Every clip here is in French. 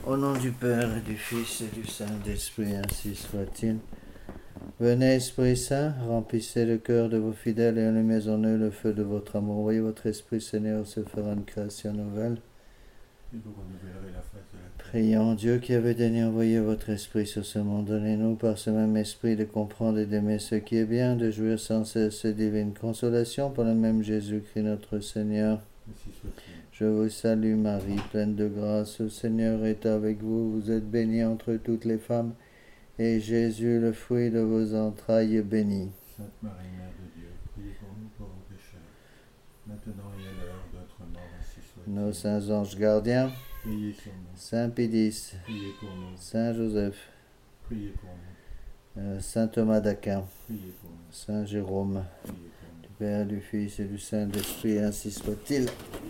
Au nom du Père et du Fils et du Saint-Esprit, ainsi soit-il. Venez, Esprit Saint, remplissez le cœur de vos fidèles et allumez en eux le feu de votre amour. Envoyez votre Esprit, Seigneur, se fera une création nouvelle. Et vous renouvellerez la face de la terre. Prions Dieu qui avait daigné envoyer votre Esprit sur ce monde. Donnez-nous par ce même Esprit de comprendre et d'aimer ce qui est bien, de jouir sans cesse de divine consolation par le même Jésus-Christ notre Seigneur. Ainsi soit-il. Je vous salue Marie, pleine de grâce, le Seigneur est avec vous. Vous êtes bénie entre toutes les femmes, et Jésus, le fruit de vos entrailles, est béni. Sainte Marie, Mère de Dieu, priez pour nous pauvres pécheurs, maintenant et à l'heure de notre mort, ainsi soit-il. Nos saints anges gardiens, Veillez sur nous, Saint Pédis, priez pour nous, Saint Joseph, priez pour nous, Saint Thomas d'Aquin, priez pour nous, Saint Jérôme, priez pour nous. du Père, du Fils et du Saint-Esprit, ainsi soit-il.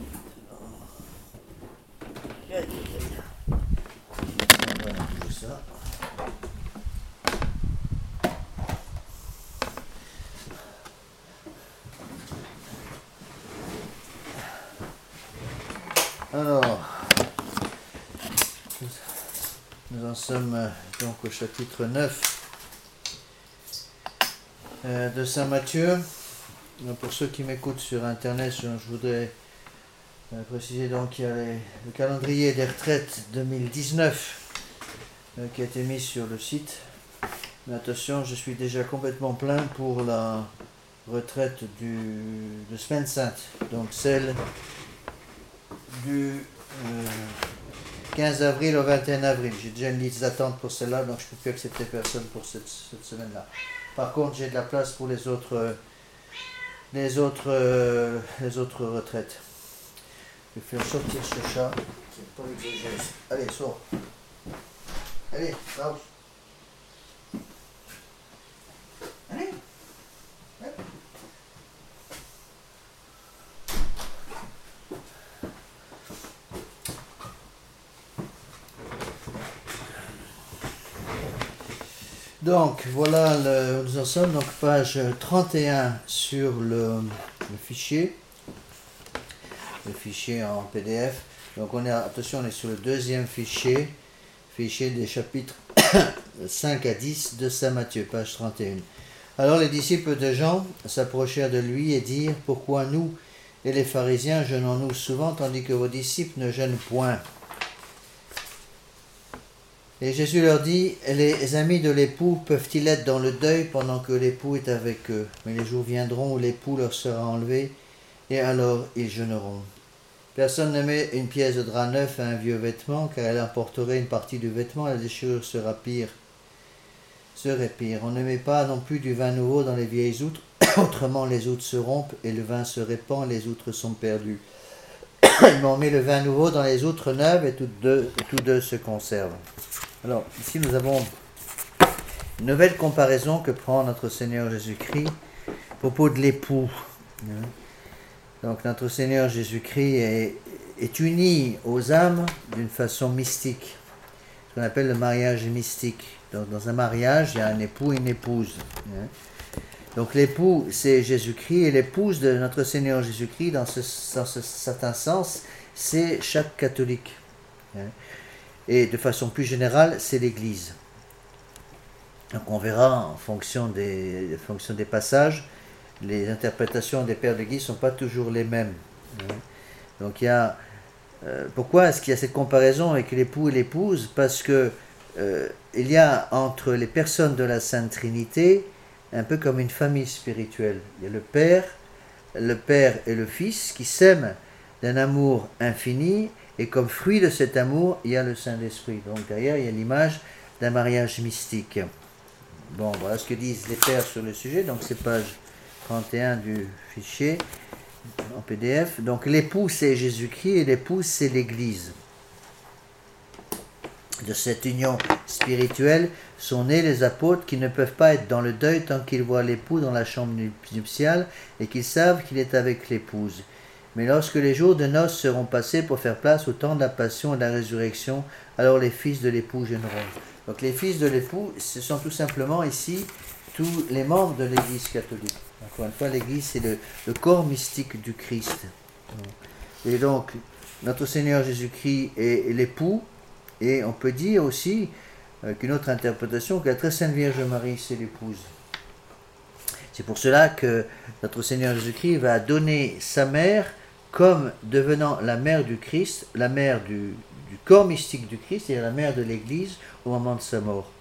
On va tout ça. Alors, nous en sommes donc au chapitre 9 de Saint Matthieu. Pour ceux qui m'écoutent sur Internet, je voudrais préciser donc qu'il y a le calendrier des retraites 2019 qui a été mis sur le site. Mais attention, je suis déjà complètement plein pour la retraite de Semaine Sainte, donc celle du 15 avril au 21 avril. J'ai déjà une liste d'attente pour celle-là, donc je ne peux plus accepter personne pour cette semaine-là. Par contre, j'ai de la place pour les autres retraites. Je vais faire sortir ce chat qui n'est pas exagéré. Allez, sors. Allez, Klaus. Allez. Ouais. Donc, voilà, nous en sommes, donc page 31 sur le fichier en PDF. Donc, attention, on est sur le deuxième fichier des chapitres 5 à 10 de Saint Matthieu, page 31. Alors, les disciples de Jean s'approchèrent de lui et dirent, « Pourquoi nous et les pharisiens jeûnons-nous souvent, tandis que vos disciples ne jeûnent point ?» Et Jésus leur dit, « Les amis de l'époux peuvent-ils être dans le deuil pendant que l'époux est avec eux? Mais les jours viendront où l'époux leur sera enlevé, et alors ils jeûneront. Personne ne met une pièce de drap neuf à un vieux vêtement, car elle emporterait une partie du vêtement, et la déchirure serait pire. On ne met pas non plus du vin nouveau dans les vieilles outres, autrement les outres se rompent, et le vin se répand, et les outres sont perdues. Mais on met le vin nouveau dans les outres neuves, et tous deux se conservent. » Alors, ici nous avons une nouvelle comparaison que prend notre Seigneur Jésus-Christ à propos de l'époux. Donc, notre Seigneur Jésus-Christ est uni aux âmes d'une façon mystique, ce qu'on appelle le mariage mystique. Donc, dans un mariage, il y a un époux et une épouse. Donc, l'époux, c'est Jésus-Christ, et l'épouse de notre Seigneur Jésus-Christ, dans ce certain sens, c'est chaque catholique. Et de façon plus générale, c'est l'Église. Donc on verra en fonction des passages, les interprétations des pères de l'Église ne sont pas toujours les mêmes. Donc il y a... pourquoi est-ce qu'il y a cette comparaison avec l'époux et l'épouse? Parce que il y a entre les personnes de la Sainte Trinité un peu comme une famille spirituelle. Il y a le Père et le Fils qui s'aiment d'un amour infini, et comme fruit de cet amour, il y a le Saint-Esprit. Donc derrière, il y a l'image d'un mariage mystique. Bon, voilà ce que disent les pères sur le sujet. Donc c'est page 31 du fichier en PDF. Donc l'époux, c'est Jésus-Christ, et l'épouse, c'est l'Église. De cette union spirituelle sont nés les apôtres qui ne peuvent pas être dans le deuil tant qu'ils voient l'époux dans la chambre nuptiale et qu'ils savent qu'il est avec l'épouse. Mais lorsque les jours de noces seront passés pour faire place au temps de la passion et de la résurrection, alors les fils de l'époux jeûneront. Donc les fils de l'époux, ce sont tout simplement ici tous les membres de l'Église catholique. Encore une fois, l'Église, c'est le corps mystique du Christ. Et donc, notre Seigneur Jésus-Christ est l'époux, Et on peut dire aussi, avec une autre interprétation, que la très sainte Vierge Marie, c'est l'épouse. C'est pour cela que notre Seigneur Jésus-Christ va donner sa mère comme devenant la mère du Christ, la mère du corps mystique du Christ, c'est-à-dire la mère de l'Église au moment de sa mort.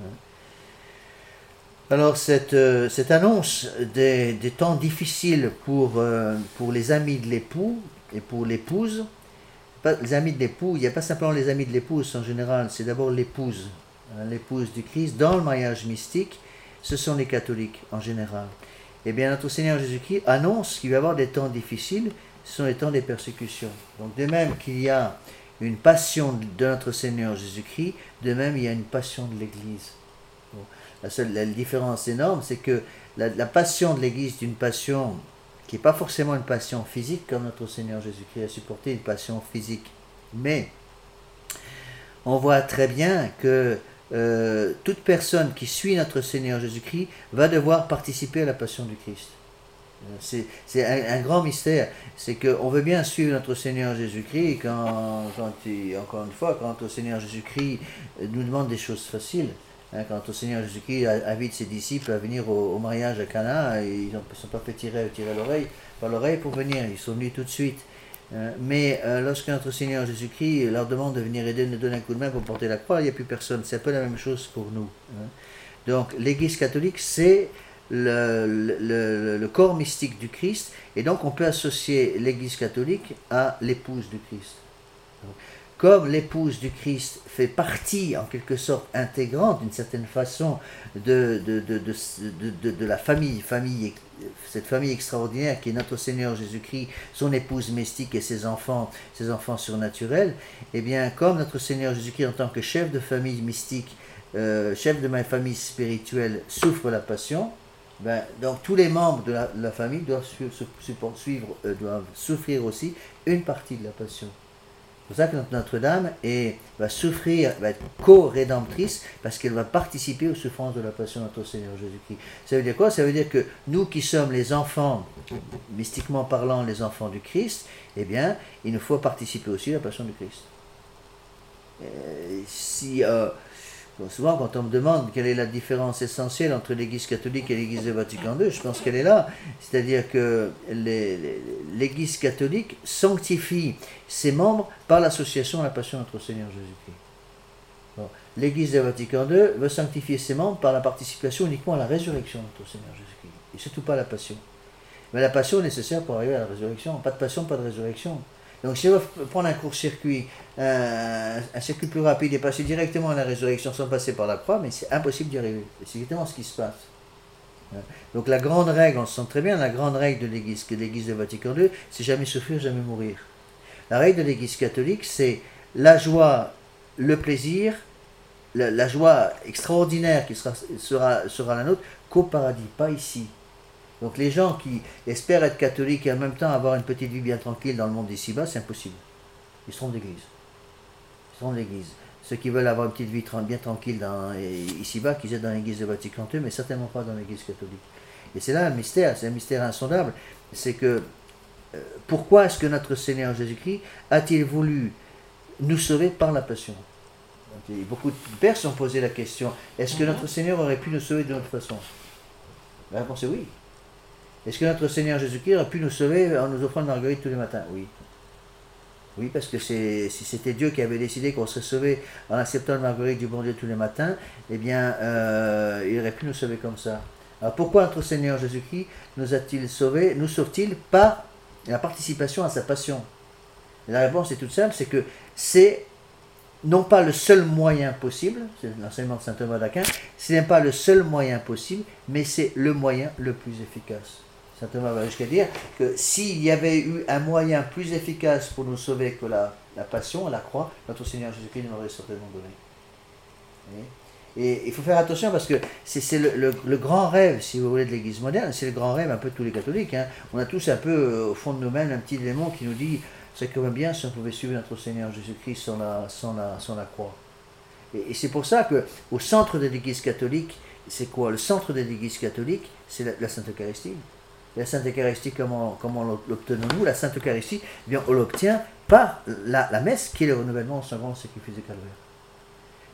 Alors cette annonce des temps difficiles pour les amis de l'époux et pour l'épouse, les amis de l'époux, il n'y a pas simplement les amis de l'épouse en général, c'est d'abord l'épouse, l'épouse du Christ. Dans le mariage mystique, ce sont les catholiques en général. Eh bien, notre Seigneur Jésus-Christ annonce qu'il va y avoir des temps difficiles, ce sont les temps des persécutions. Donc de même qu'il y a une passion de notre Seigneur Jésus-Christ, de même il y a une passion de l'Église. Bon, la différence énorme, c'est que la passion de l'Église est une passion qui n'est pas forcément une passion physique, comme notre Seigneur Jésus-Christ a supporté une passion physique. Mais on voit très bien que toute personne qui suit notre Seigneur Jésus-Christ va devoir participer à la passion du Christ. C'est un grand mystère, c'est qu'on veut bien suivre notre Seigneur Jésus-Christ encore une fois, quand le Seigneur Jésus-Christ nous demande des choses faciles. Quand le Seigneur Jésus-Christ invite ses disciples à venir au mariage à Cana, ils ne sont pas fait tirer par l'oreille pour venir, ils sont venus tout de suite. Mais lorsque notre Seigneur Jésus-Christ leur demande de venir aider, nous donner un coup de main pour porter la croix, il n'y a plus personne. C'est un peu la même chose pour nous. Donc l'Église catholique, c'est le corps mystique du Christ, et donc on peut associer l'Église catholique à l'épouse du Christ. Donc, comme l'épouse du Christ fait partie en quelque sorte intégrante d'une certaine façon de la famille, cette famille extraordinaire qui est notre Seigneur Jésus-Christ, son épouse mystique et ses enfants surnaturels, et bien comme notre Seigneur Jésus-Christ en tant que chef de famille mystique, chef de ma famille spirituelle souffre la passion, donc tous les membres de la famille doivent souffrir aussi une partie de la passion. C'est pour ça que Notre-Dame va être co-rédemptrice, parce qu'elle va participer aux souffrances de la passion de notre Seigneur Jésus-Christ. Ça veut dire quoi? Ça veut dire que nous qui sommes les enfants, mystiquement parlant, les enfants du Christ, eh bien, il nous faut participer aussi à la passion du Christ. Souvent, quand on me demande quelle est la différence essentielle entre l'Église catholique et l'Église de Vatican II, je pense qu'elle est là. C'est-à-dire que l'Église catholique sanctifie ses membres par l'association à la passion de notre Seigneur Jésus-Christ. Bon, l'Église de Vatican II veut sanctifier ses membres par la participation uniquement à la résurrection de notre Seigneur Jésus-Christ. Et surtout pas la passion. Mais la passion est nécessaire pour arriver à la résurrection. Pas de passion, pas de résurrection. Donc si on veut prendre un court-circuit, un circuit plus rapide et passer directement à la résurrection sans passer par la croix, mais c'est impossible d'y arriver. C'est exactement ce qui se passe. Donc la grande règle, on le sent très bien, la grande règle de l'Église, que l'Église de Vatican II, c'est jamais souffrir, jamais mourir. La règle de l'Église catholique, c'est la joie, le plaisir, la joie extraordinaire qui sera la nôtre qu'au paradis, pas ici. Donc les gens qui espèrent être catholiques et en même temps avoir une petite vie bien tranquille dans le monde d'ici-bas, c'est impossible. Ils seront de l'Église. Ils seront de l'Église. Ceux qui veulent avoir une petite vie bien tranquille ici-bas, qu'ils aient dans l'Église de Vatican II, mais certainement pas dans l'Église catholique. Et c'est là le mystère, c'est un mystère insondable. C'est que pourquoi est-ce que notre Seigneur Jésus-Christ a-t-il voulu nous sauver par la passion? Beaucoup de pères se sont posé la question, est-ce que notre Seigneur aurait pu nous sauver d'une autre façon? La réponse est oui. Est-ce que notre Seigneur Jésus-Christ aurait pu nous sauver en nous offrant une marguerite tous les matins? Oui. Oui, parce que si c'était Dieu qui avait décidé qu'on serait sauvé en acceptant une marguerite du bon Dieu tous les matins, eh bien, il aurait pu nous sauver comme ça. Alors pourquoi notre Seigneur Jésus-Christ nous a-t-il sauvés, nous sauve-t-il par la participation à sa passion? Et la réponse est toute simple, c'est que c'est non pas le seul moyen possible, c'est l'enseignement de saint Thomas d'Aquin, ce n'est pas le seul moyen possible, mais c'est le moyen le plus efficace. Saint Thomas va jusqu'à dire que s'il y avait eu un moyen plus efficace pour nous sauver que la passion, la croix, notre Seigneur Jésus-Christ nous l'aurait certainement donné. Et il faut faire attention parce que c'est le grand rêve, si vous voulez, de l'Église moderne, c'est le grand rêve un peu de tous les catholiques. On a tous un peu au fond de nous-mêmes un petit démon qui nous dit c'est quand même bien si on pouvait suivre notre Seigneur Jésus-Christ sans la croix. Et c'est pour ça qu'au centre de l'Église catholique, c'est quoi? Le centre de l'Église catholique, c'est la Sainte Eucharistie. La Sainte Eucharistie, comment l'obtenons-nous? La Sainte Eucharistie, eh bien, on l'obtient par la messe qui est le renouvellement en sang grand sacrifice de Calvaire.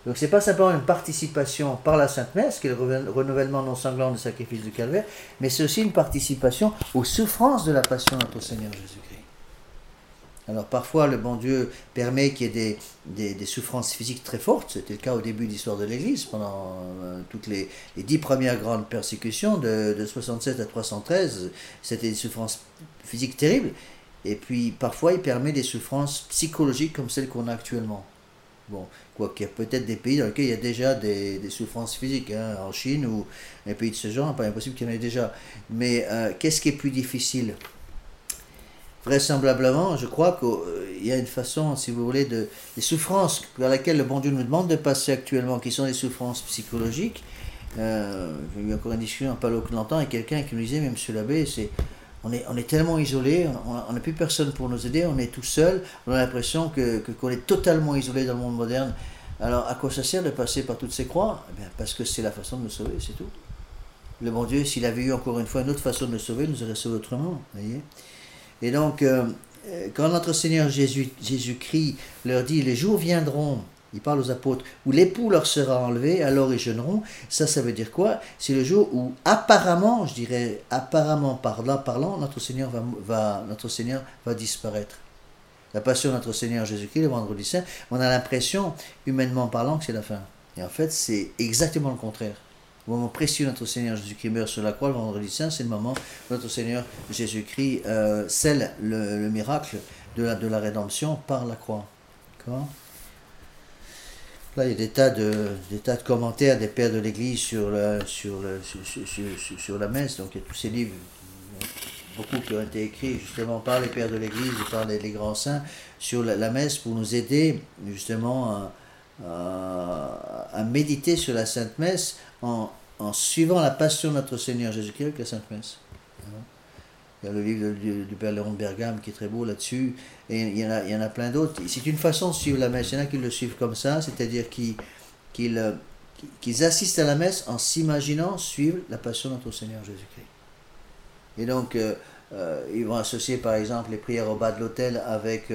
Donc c'est pas simplement une participation par la Sainte Messe, qui est le renouvellement non sanglant du sacrifice du calvaire, mais c'est aussi une participation aux souffrances de la passion de notre Seigneur Jésus-Christ. Alors parfois le bon Dieu permet qu'il y ait des souffrances physiques très fortes. C'était le cas au début de l'histoire de l'Église, pendant toutes les 10 premières grandes persécutions de 67 à 313. C'était des souffrances physiques terribles. Et puis parfois il permet des souffrances psychologiques comme celles qu'on a actuellement. Bon, quoiqu'il y a peut-être des pays dans lesquels il y a déjà des souffrances physiques, hein, en Chine ou un pays de ce genre, pas impossible qu'il y en ait déjà. Mais qu'est-ce qui est plus difficile ? Vraisemblablement, je crois qu'il y a une façon, si vous voulez, des souffrances vers lesquelles le bon Dieu nous demande de passer actuellement, qui sont des souffrances psychologiques. J'ai eu encore une discussion pas longtemps avec quelqu'un qui nous disait, mais monsieur l'abbé, on est tellement isolé, on n'a plus personne pour nous aider, on est tout seul, on a l'impression qu'on est totalement isolé dans le monde moderne. Alors à quoi ça sert de passer par toutes ces croix ? Eh bien, parce que c'est la façon de nous sauver, c'est tout. Le bon Dieu, s'il avait eu encore une fois une autre façon de nous sauver, il nous aurait sauvés autrement, voyez. Et donc, quand notre Seigneur Jésus-Christ leur dit « Les jours viendront », il parle aux apôtres, « où l'époux leur sera enlevé, alors ils jeûneront », ça veut dire quoi ? C'est le jour où apparemment, je dirais apparemment parlant, notre Seigneur va disparaître. La passion de notre Seigneur Jésus-Christ, le vendredi saint, on a l'impression, humainement parlant, que c'est la fin. Et en fait, c'est exactement le contraire. Le moment précieux notre Seigneur Jésus-Christ meurt sur la croix, le vendredi saint, c'est le moment où notre Seigneur Jésus-Christ scelle le miracle de la rédemption par la croix. D'accord ? Là, il y a des tas de commentaires des pères de l'Église sur la messe. Donc, il y a tous ces livres, beaucoup qui ont été écrits justement par les pères de l'Église et par les grands saints sur la messe pour nous aider justement à méditer sur la Sainte Messe en suivant la passion de notre Seigneur Jésus-Christ avec la Sainte Messe. Il y a le livre du Père Léon de Bergame qui est très beau là-dessus, et il y en a plein d'autres. C'est une façon de suivre la messe. Il y en a qui le suivent comme ça, c'est-à-dire qu'ils assistent à la messe en s'imaginant suivre la passion de notre Seigneur Jésus-Christ. Et donc, ils vont associer par exemple les prières au bas de l'autel avec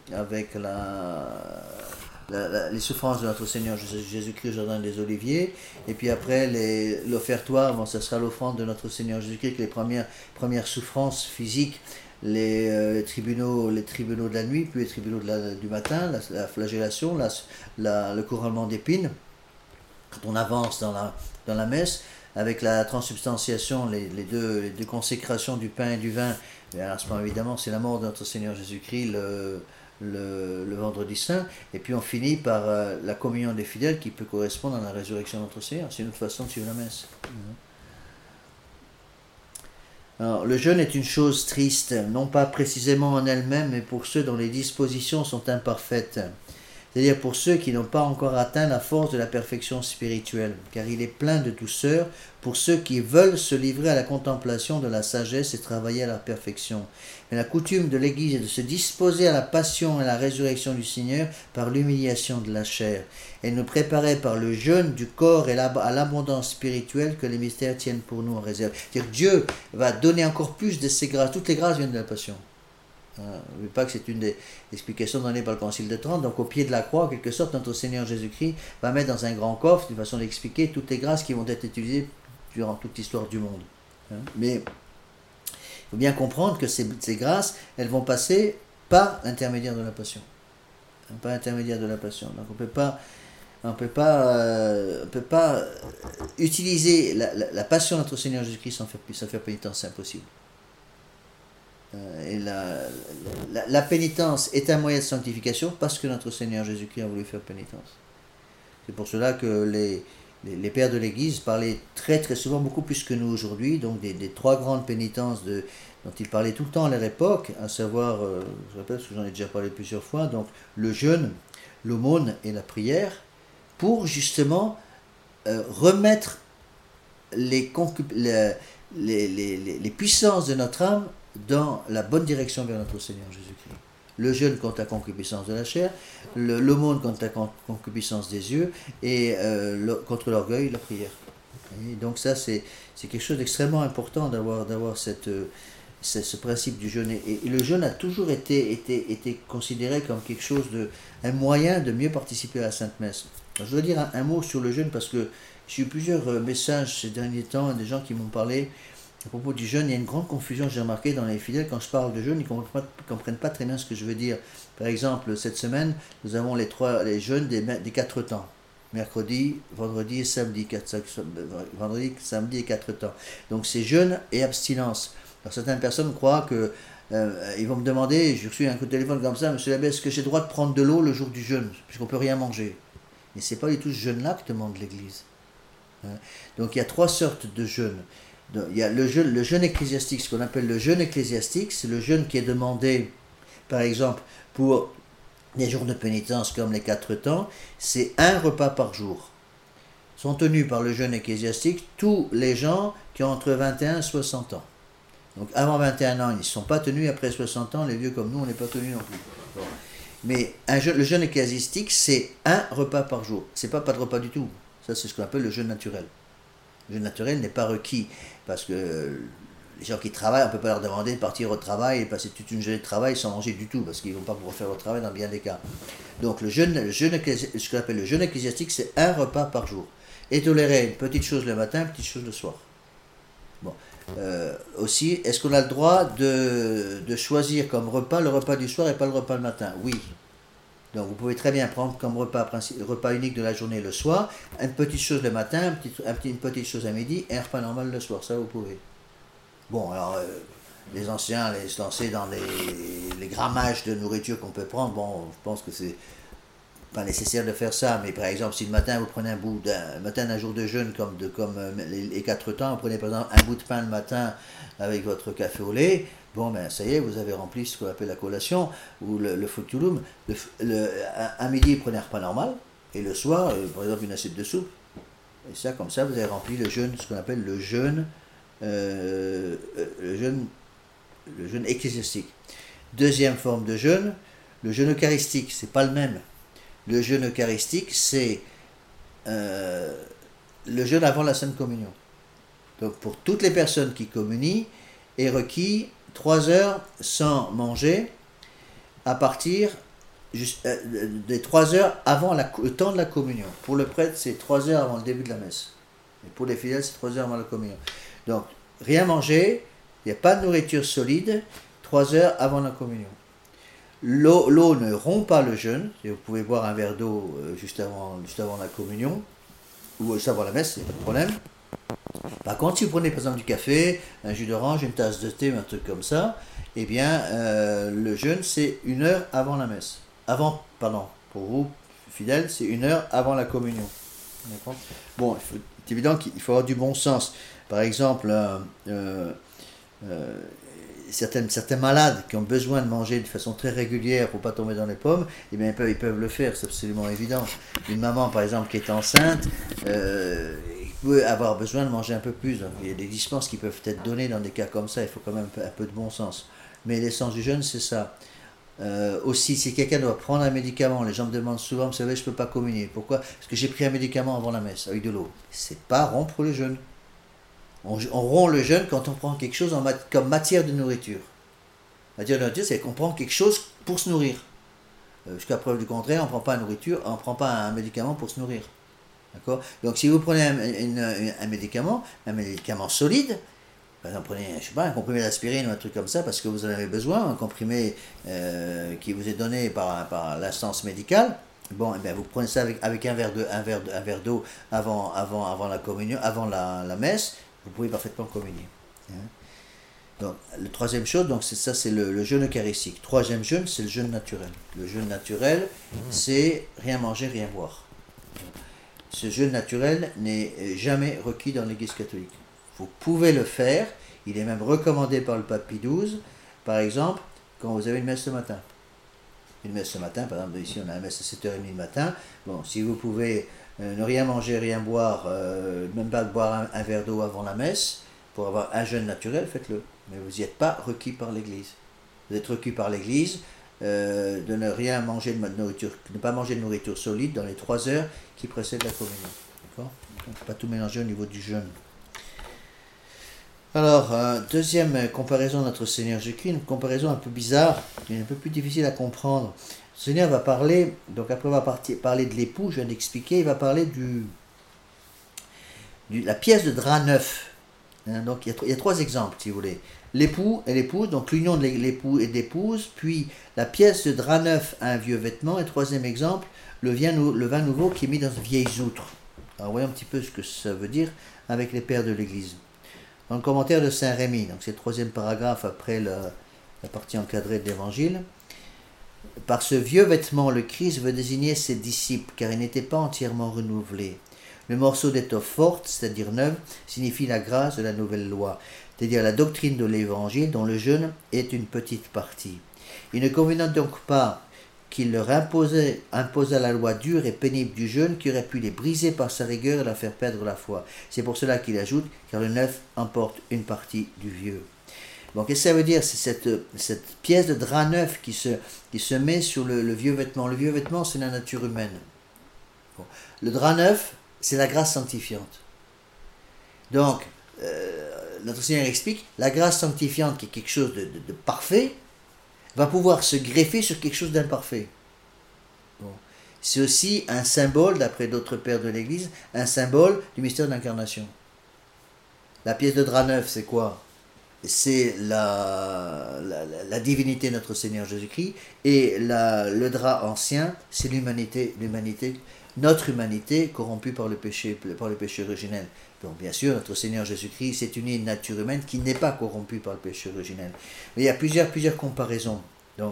les souffrances de notre Seigneur Jésus-Christ au jardin des Oliviers, et puis après l'offertoire, ce sera l'offrande de notre Seigneur Jésus-Christ, les premières souffrances physiques, les tribunaux de la nuit, puis les tribunaux du matin, la flagellation, le couronnement d'épines, quand on avance dans la messe, avec la transubstantiation, les deux consécrations du pain et du vin, et à ce moment évidemment c'est la mort de notre Seigneur Jésus-Christ, le vendredi saint, et puis on finit par la communion des fidèles qui peut correspondre à la résurrection de notre Seigneur. C'est une autre façon de suivre la messe. Alors, le jeûne est une chose triste, non pas précisément en elle-même, mais pour ceux dont les dispositions sont imparfaites, c'est-à-dire pour ceux qui n'ont pas encore atteint la force de la perfection spirituelle, car il est plein de douceur pour ceux qui veulent se livrer à la contemplation de la sagesse et travailler à la perfection. Mais la coutume de l'Église est de se disposer à la passion et à la résurrection du Seigneur par l'humiliation de la chair. Elle nous préparait par le jeûne du corps et à l'abondance spirituelle que les mystères tiennent pour nous en réserve. C'est-à-dire que Dieu va donner encore plus de ses grâces. Toutes les grâces viennent de la passion. N'oubliez pas que c'est une des explications données par le Concile de Trente. Donc au pied de la croix, en quelque sorte, notre Seigneur Jésus-Christ va mettre dans un grand coffre, d'une façon d'expliquer toutes les grâces qui vont être utilisées durant toute l'histoire du monde. Mais il faut bien comprendre que ces grâces, elles vont passer par l'intermédiaire de la passion. Par l'intermédiaire de la passion. Donc on peut pas utiliser la passion de notre Seigneur Jésus-Christ sans faire pénitence, c'est impossible. Et la pénitence est un moyen de sanctification parce que notre Seigneur Jésus-Christ a voulu faire pénitence. C'est pour cela que les pères de l'Église parlaient très très souvent, beaucoup plus que nous aujourd'hui, donc des trois grandes pénitences dont ils parlaient tout le temps à leur époque, à savoir, je répète parce que j'en ai déjà parlé plusieurs fois, donc le jeûne, l'aumône et la prière, pour justement remettre les puissances de notre âme dans la bonne direction vers notre Seigneur Jésus-Christ. Le jeûne contre la concupiscence de la chair, l'aumône contre la concupiscence des yeux, et contre l'orgueil, la prière. Et donc ça, c'est quelque chose d'extrêmement important d'avoir cette c'est ce principe du jeûne. Et le jeûne a toujours été considéré comme quelque chose un moyen de mieux participer à la Sainte Messe. Alors, je dois dire un mot sur le jeûne parce que j'ai eu plusieurs messages ces derniers temps, des gens qui m'ont parlé à propos du jeûne. Il y a une grande confusion, j'ai remarqué, dans les fidèles. Quand je parle de jeûne, ils ne comprennent pas très bien ce que je veux dire. Par exemple, cette semaine, nous avons les jeûnes des 4 temps. Mercredi, vendredi et samedi. Vendredi, samedi et 4 temps. Donc c'est jeûne et abstinence. Alors certaines personnes croient que ils vont me demander, j'ai reçu un coup de téléphone comme ça, monsieur l'abbé, est-ce que j'ai le droit de prendre de l'eau le jour du jeûne, puisqu'on ne peut rien manger? Mais ce n'est pas du tout ce jeûne-là que demande l'Église. Donc il y a 3 sortes de jeûnes. Il y a le jeûne ecclésiastique, ce qu'on appelle le jeûne ecclésiastique, c'est le jeûne qui est demandé, par exemple, pour les jours de pénitence comme les 4 temps, c'est 1 repas par jour. Sont tenus par le jeûne ecclésiastique tous les gens qui ont entre 21 et 60 ans. Donc avant 21 ans, ils ne sont pas tenus, après 60 ans, les vieux comme nous, on n'est pas tenus non plus. Bon. Mais le jeûne ecclésiastique, c'est 1 repas par jour. C'est pas de repas du tout. Ça, c'est ce qu'on appelle le jeûne naturel. Le jeûne naturel n'est pas requis, parce que les gens qui travaillent, on ne peut pas leur demander de partir au travail et passer toute une journée de travail sans manger du tout, parce qu'ils ne vont pas pouvoir faire leur travail dans bien des cas. Donc ce qu'on appelle le jeûne ecclésiastique, c'est 1 repas par jour. Et tolérer une petite chose le matin, une petite chose le soir. Bon. Aussi, est-ce qu'on a le droit de choisir comme repas le repas du soir et pas le repas le matin? Oui. Donc vous pouvez très bien prendre comme repas unique de la journée le soir, une petite chose le matin, une petite chose à midi et un repas normal le soir. Ça, vous pouvez. Bon, alors, les anciens se lancer dans les grammages de nourriture qu'on peut prendre. Bon, je pense que c'est pas nécessaire de faire ça, mais par exemple, si le matin vous prenez un jour de jeûne comme les 4 temps, vous prenez par exemple un bout de pain le matin avec votre café au lait, bon ben ça y est, vous avez rempli ce qu'on appelle la collation ou le fructulum. À midi, vous prenez un repas normal, et le soir, par exemple, une assiette de soupe. Et ça, comme ça, vous avez rempli le jeûne, ce qu'on appelle le jeûne ecclésiastique. Deuxième forme de jeûne, le jeûne eucharistique, c'est pas le même. Le jeûne eucharistique, c'est le jeûne avant la Sainte Communion. Donc pour toutes les personnes qui communient, est requis 3 heures sans manger à partir des 3 heures avant le temps de la communion. Pour le prêtre, c'est 3 heures avant le début de la messe. Et pour les fidèles, c'est 3 heures avant la communion. Donc rien manger, il n'y a pas de nourriture solide, 3 heures avant la communion. L'eau ne rompt pas le jeûne, et vous pouvez boire un verre d'eau juste avant la communion, ou juste avant la messe, il n'y a pas de problème. Par contre, si vous prenez par exemple du café, un jus d'orange, une tasse de thé, un truc comme ça, eh bien, le jeûne, c'est 1 heure avant la messe. Pour vous, fidèles, c'est 1 heure avant la communion. D'accord ? Bon, c'est évident qu'il faut avoir du bon sens. Par exemple, certains malades qui ont besoin de manger de façon très régulière pour ne pas tomber dans les pommes, eh bien, ils peuvent le faire, c'est absolument évident. Une maman, par exemple, qui est enceinte, peut avoir besoin de manger un peu plus. Donc, il y a des dispenses qui peuvent être données dans des cas comme ça, il faut quand même un peu de bon sens. Mais l'essence du jeûne, c'est ça. Aussi, si quelqu'un doit prendre un médicament, les gens me demandent souvent, vous savez, je ne peux pas communier. Pourquoi? Parce que j'ai pris un médicament avant la messe, avec de l'eau. C'est pas rompre le jeûne. On rompt le jeûne quand on prend quelque chose comme matière de nourriture. Matière de nourriture, c'est qu'on prend quelque chose pour se nourrir. Jusqu'à preuve du contraire, on ne prend pas un médicament pour se nourrir. D'accord? Donc si vous prenez un médicament solide, par exemple, prenez, je sais pas, un comprimé d'aspirine ou un truc comme ça, parce que vous en avez besoin, un comprimé qui vous est donné par l'instance médicale, bon, eh bien, vous prenez ça avec un verre d'eau avant la communion, avant la messe, vous pouvez parfaitement communier. Donc, la troisième chose, donc c'est le jeûne eucharistique. Troisième jeûne, c'est le jeûne naturel. Le jeûne naturel, c'est rien manger, rien boire. Ce jeûne naturel n'est jamais requis dans l'Église catholique. Vous pouvez le faire, il est même recommandé par le pape Pie XII, par exemple, quand vous avez une messe le matin. Une messe le matin, par exemple, ici on a une messe à 7h30 le matin. Bon, si vous pouvez ne rien manger, rien boire, même pas boire un verre d'eau avant la messe, pour avoir un jeûne naturel, faites-le. Mais vous n'y êtes pas requis par l'Église. Vous êtes requis par l'Église de ne rien manger de nourriture, ne pas manger de nourriture solide dans les 3 heures qui précèdent la communion. D'accord ? Donc, pas tout mélanger au niveau du jeûne. Alors, deuxième comparaison de notre Seigneur Jésus-Christ, une comparaison un peu bizarre, mais un peu plus difficile à comprendre. Le Seigneur va parler, donc après avoir parlé de l'époux, je viens d'expliquer, il va parler la pièce de drap neuf. Hein, donc il y a trois exemples, si vous voulez. L'époux et l'épouse, donc l'union de l'époux et d'épouse, puis la pièce de drap neuf à un vieux vêtement, et troisième exemple, le vin nouveau qui est mis dans une vieille outre. Alors voyons un petit peu ce que ça veut dire avec les pères de l'Église. Dans le commentaire de Saint Rémy, donc c'est le troisième paragraphe après la partie encadrée de l'Évangile, par ce vieux vêtement, le Christ veut désigner ses disciples, car ils n'étaient pas entièrement renouvelés. Le morceau d'étoffe forte, c'est-à-dire neuve, signifie la grâce de la nouvelle loi, c'est-à-dire la doctrine de l'Évangile dont le jeûne est une petite partie. Il ne convenait donc pas qu'il leur imposât la loi dure et pénible du jeûne qui aurait pu les briser par sa rigueur et leur faire perdre la foi. C'est pour cela qu'il ajoute, car le neuf emporte une partie du vieux. Bon, qu'est-ce que ça veut dire? C'est cette pièce de drap neuf qui se met sur le vieux vêtement. Le vieux vêtement, c'est la nature humaine. Bon. Le drap neuf, c'est la grâce sanctifiante. Donc, notre Seigneur explique, la grâce sanctifiante, qui est quelque chose de parfait, va pouvoir se greffer sur quelque chose d'imparfait. Bon. C'est aussi un symbole, d'après d'autres pères de l'Église, un symbole du mystère de l'incarnation. La pièce de drap neuf, c'est quoi? C'est la divinité de notre Seigneur Jésus-Christ, et le drap ancien, c'est l'humanité, notre humanité corrompue par le péché originel. Donc bien sûr, notre Seigneur Jésus-Christ s'est uni à une nature humaine qui n'est pas corrompue par le péché originel. Mais il y a plusieurs comparaisons. Donc,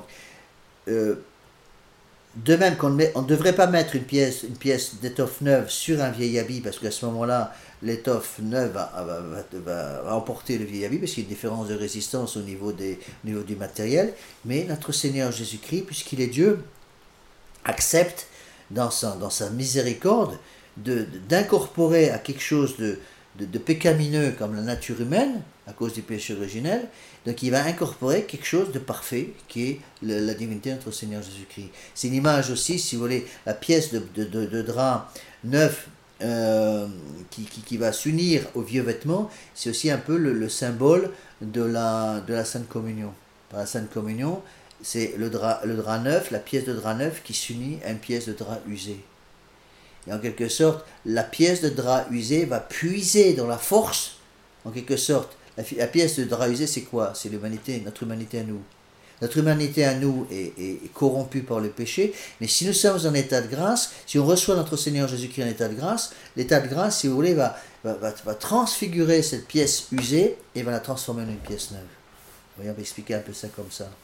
de même qu'on ne devrait pas mettre une pièce d'étoffe neuve sur un vieil habit, parce qu'à ce moment-là, l'étoffe neuve va emporter le vieil habit, parce qu'il y a une différence de résistance au niveau du matériel. Mais notre Seigneur Jésus-Christ, puisqu'il est Dieu, accepte dans sa miséricorde d'incorporer à quelque chose de pécamineux comme la nature humaine, à cause du péché originel. Donc il va incorporer quelque chose de parfait, qui est la divinité de notre Seigneur Jésus-Christ. C'est une image aussi, si vous voulez, la pièce de drap neuf qui va s'unir au vieux vêtement, c'est aussi un peu le symbole de la Sainte Communion. Par la Sainte Communion, c'est le drap neuf, la pièce de drap neuf qui s'unit à une pièce de drap usé. Et en quelque sorte, la pièce de drap usé va puiser dans la force, en quelque sorte. La pièce de drap usé, c'est quoi? C'est l'humanité, notre humanité à nous. Notre humanité à nous est corrompue par le péché, mais si nous sommes en état de grâce, si on reçoit notre Seigneur Jésus-Christ en état de grâce, l'état de grâce, si vous voulez, va transfigurer cette pièce usée et va la transformer en une pièce neuve. Vous voyez, on va expliquer un peu ça comme ça.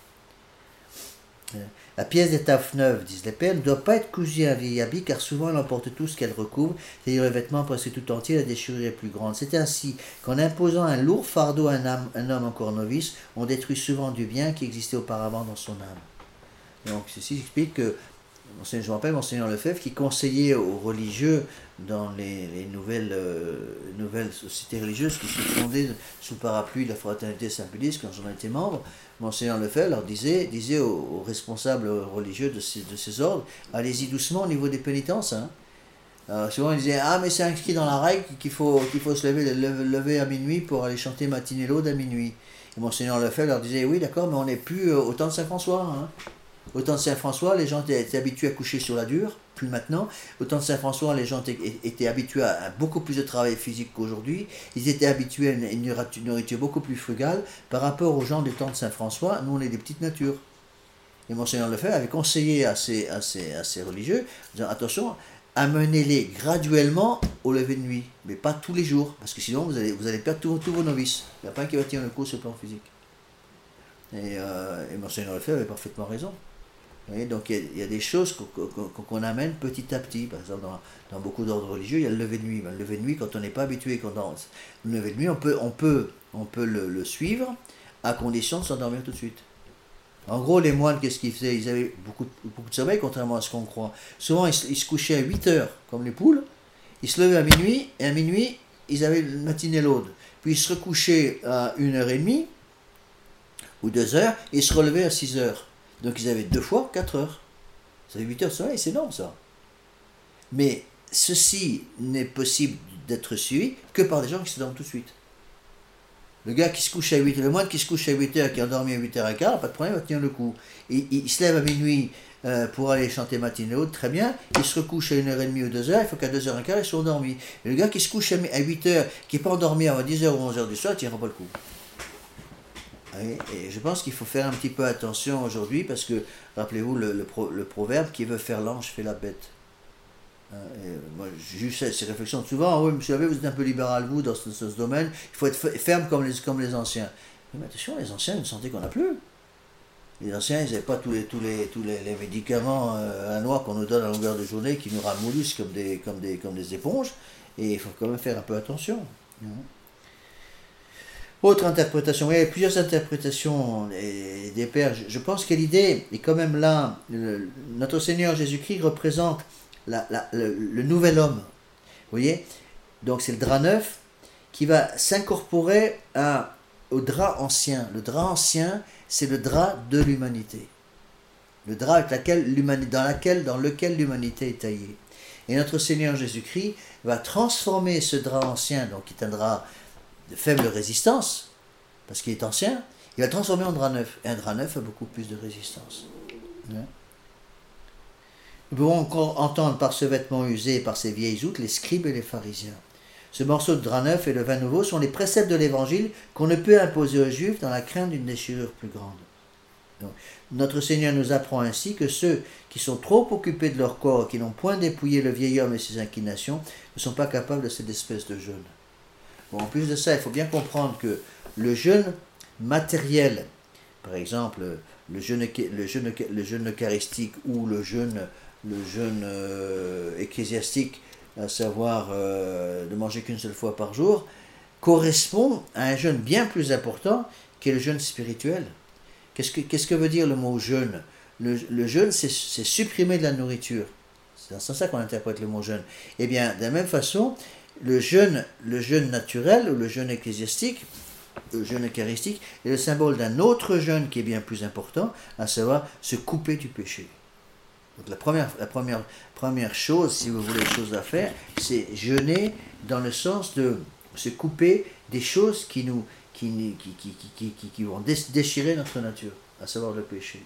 La pièce d'étoffe neuve, disent les pères, ne doit pas être cousue à un vieil habit, car souvent elle emporte tout ce qu'elle recouvre, c'est-à-dire le vêtement presque tout entier, la déchirure est plus grande. C'est ainsi qu'en imposant un lourd fardeau à un homme encore novice, on détruit souvent du bien qui existait auparavant dans son âme. Donc ceci explique que, je me rappelle Monseigneur Lefebvre, qui conseillait aux religieux dans les nouvelles sociétés religieuses qui se fondaient sous le parapluie de la fraternité Saint-Pédis, quand j'en étais membre, Monseigneur Lefebvre leur disait aux responsables religieux de ces ordres, allez-y doucement au niveau des pénitences. Hein. Alors, souvent ils disaient, ah mais c'est inscrit dans la règle qu'il faut se lever à minuit pour aller chanter matinée l'aude à minuit. Et Monseigneur Lefebvre leur disait, oui d'accord, mais on n'est plus au temps de Saint-François. Hein. Au temps de Saint-François, les gens étaient habitués à coucher sur la dure, plus maintenant. Au temps de Saint-François, les gens étaient habitués à beaucoup plus de travail physique qu'aujourd'hui. Ils étaient habitués à une nourriture beaucoup plus frugale. Par rapport aux gens du temps de Saint-François, nous on est des petites natures. Et Monseigneur Lefebvre avait conseillé à ces religieux, disant attention, amenez-les graduellement au lever de nuit, mais pas tous les jours, parce que sinon vous allez perdre tous vos novices. Il n'y a pas un qui va tenir le coup sur le plan physique. Et Monseigneur Lefebvre avait parfaitement raison. Et donc il y a des choses qu'on amène petit à petit. Par exemple, dans beaucoup d'ordres religieux, il y a le lever de nuit. Le lever de nuit, quand on n'est pas habitué, le lever de nuit, on peut le suivre à condition de s'endormir tout de suite. En gros, les moines, qu'est-ce qu'ils faisaient? Ils avaient beaucoup de sommeil, contrairement à ce qu'on croit. Souvent, ils se couchaient à 8 heures, comme les poules. Ils se levaient à minuit, et à minuit, ils avaient le matinée l'aude. Puis ils se recouchaient à 1h30 ou 2h, et ils se relevaient à 6h. Donc ils avaient 2 fois 4 heures. Ça fait 8 heures de sommeil, c'est énorme ça. Mais ceci n'est possible d'être suivi que par des gens qui se dorment tout de suite. Le gars qui se couche à 8h, le moine qui se couche à 8h, qui est endormi à 8h15, pas de problème, il va tenir le coup. Il se lève à minuit pour aller chanter matinée haute, très bien. Il se recouche à 1h30 ou 2h, il faut qu'à 2h15, il soit endormi. Et le gars qui se couche à 8h, qui n'est pas endormi avant 10h ou 11h du soir, il ne tiendra pas le coup. Et je pense qu'il faut faire un petit peu attention aujourd'hui, parce que, rappelez-vous le proverbe, qui veut faire l'ange fait la bête. Moi, j'ai eu ces réflexions souvent. Oui, monsieur l'abbé, vous êtes un peu libéral, vous, dans ce domaine. Il faut être ferme comme les anciens. Mais attention, les anciens, une santé qu'on n'a plus. Les anciens, ils n'avaient pas tous les médicaments à noix qu'on nous donne à longueur de journée, qui nous ramolissent comme des éponges. Et il faut quand même faire un peu attention. Autre interprétation, il y a plusieurs interprétations des pères. Je pense que l'idée est quand même là. Notre Seigneur Jésus-Christ représente le nouvel homme. Vous voyez? Donc c'est le drap neuf qui va s'incorporer au drap ancien. Le drap ancien, c'est le drap de l'humanité. Le drap dans lequel l'humanité est taillée. Et notre Seigneur Jésus-Christ va transformer ce drap ancien, donc qui est un drap de faible résistance, parce qu'il est ancien, il va le transformer en drap neuf. Et un drap neuf a beaucoup plus de résistance. Nous pouvons encore entendre par ce vêtement usé et par ces vieilles outres les scribes et les pharisiens. Ce morceau de drap neuf et le vin nouveau sont les préceptes de l'évangile qu'on ne peut imposer aux Juifs dans la crainte d'une déchirure plus grande. Donc, notre Seigneur nous apprend ainsi que ceux qui sont trop occupés de leur corps, qui n'ont point dépouillé le vieil homme et ses inclinations, ne sont pas capables de cette espèce de jeûne. Bon, en plus de ça, il faut bien comprendre que le jeûne matériel, par exemple le jeûne eucharistique ou le jeûne ecclésiastique, à savoir de manger qu'une seule fois par jour, correspond à un jeûne bien plus important qu'est le jeûne spirituel. Qu'est-ce que veut dire le mot jeûne? Le jeûne, c'est supprimer de la nourriture. C'est dans ça qu'on interprète le mot jeûne. Eh bien, de la même façon, le jeûne naturel ou le jeûne ecclésiastique, le jeûne eucharistique, est le symbole d'un autre jeûne qui est bien plus important, à savoir se couper du péché. Donc la première chose, si vous voulez, chose à faire, c'est jeûner dans le sens de se couper des choses qui vont déchirer notre nature, à savoir le péché.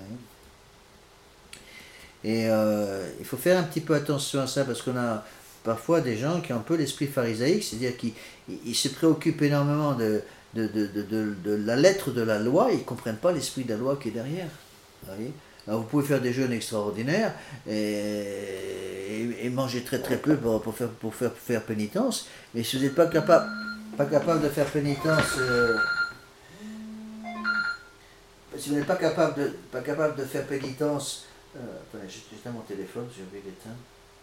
Et il faut faire un petit peu attention à ça, parce qu'on a parfois des gens qui ont un peu l'esprit pharisaïque, c'est-à-dire qu'ils se préoccupent énormément de la lettre de la loi, et ils ne comprennent pas l'esprit de la loi qui est derrière. Vous voyez? Alors vous pouvez faire des jeûnes extraordinaires et manger très très peu pour faire pénitence, mais si vous n'êtes pas capable de faire pénitence, si vous n'êtes pas capable de faire pénitence, attendez, j'éteins mon téléphone, j'ai oublié d'éteindre.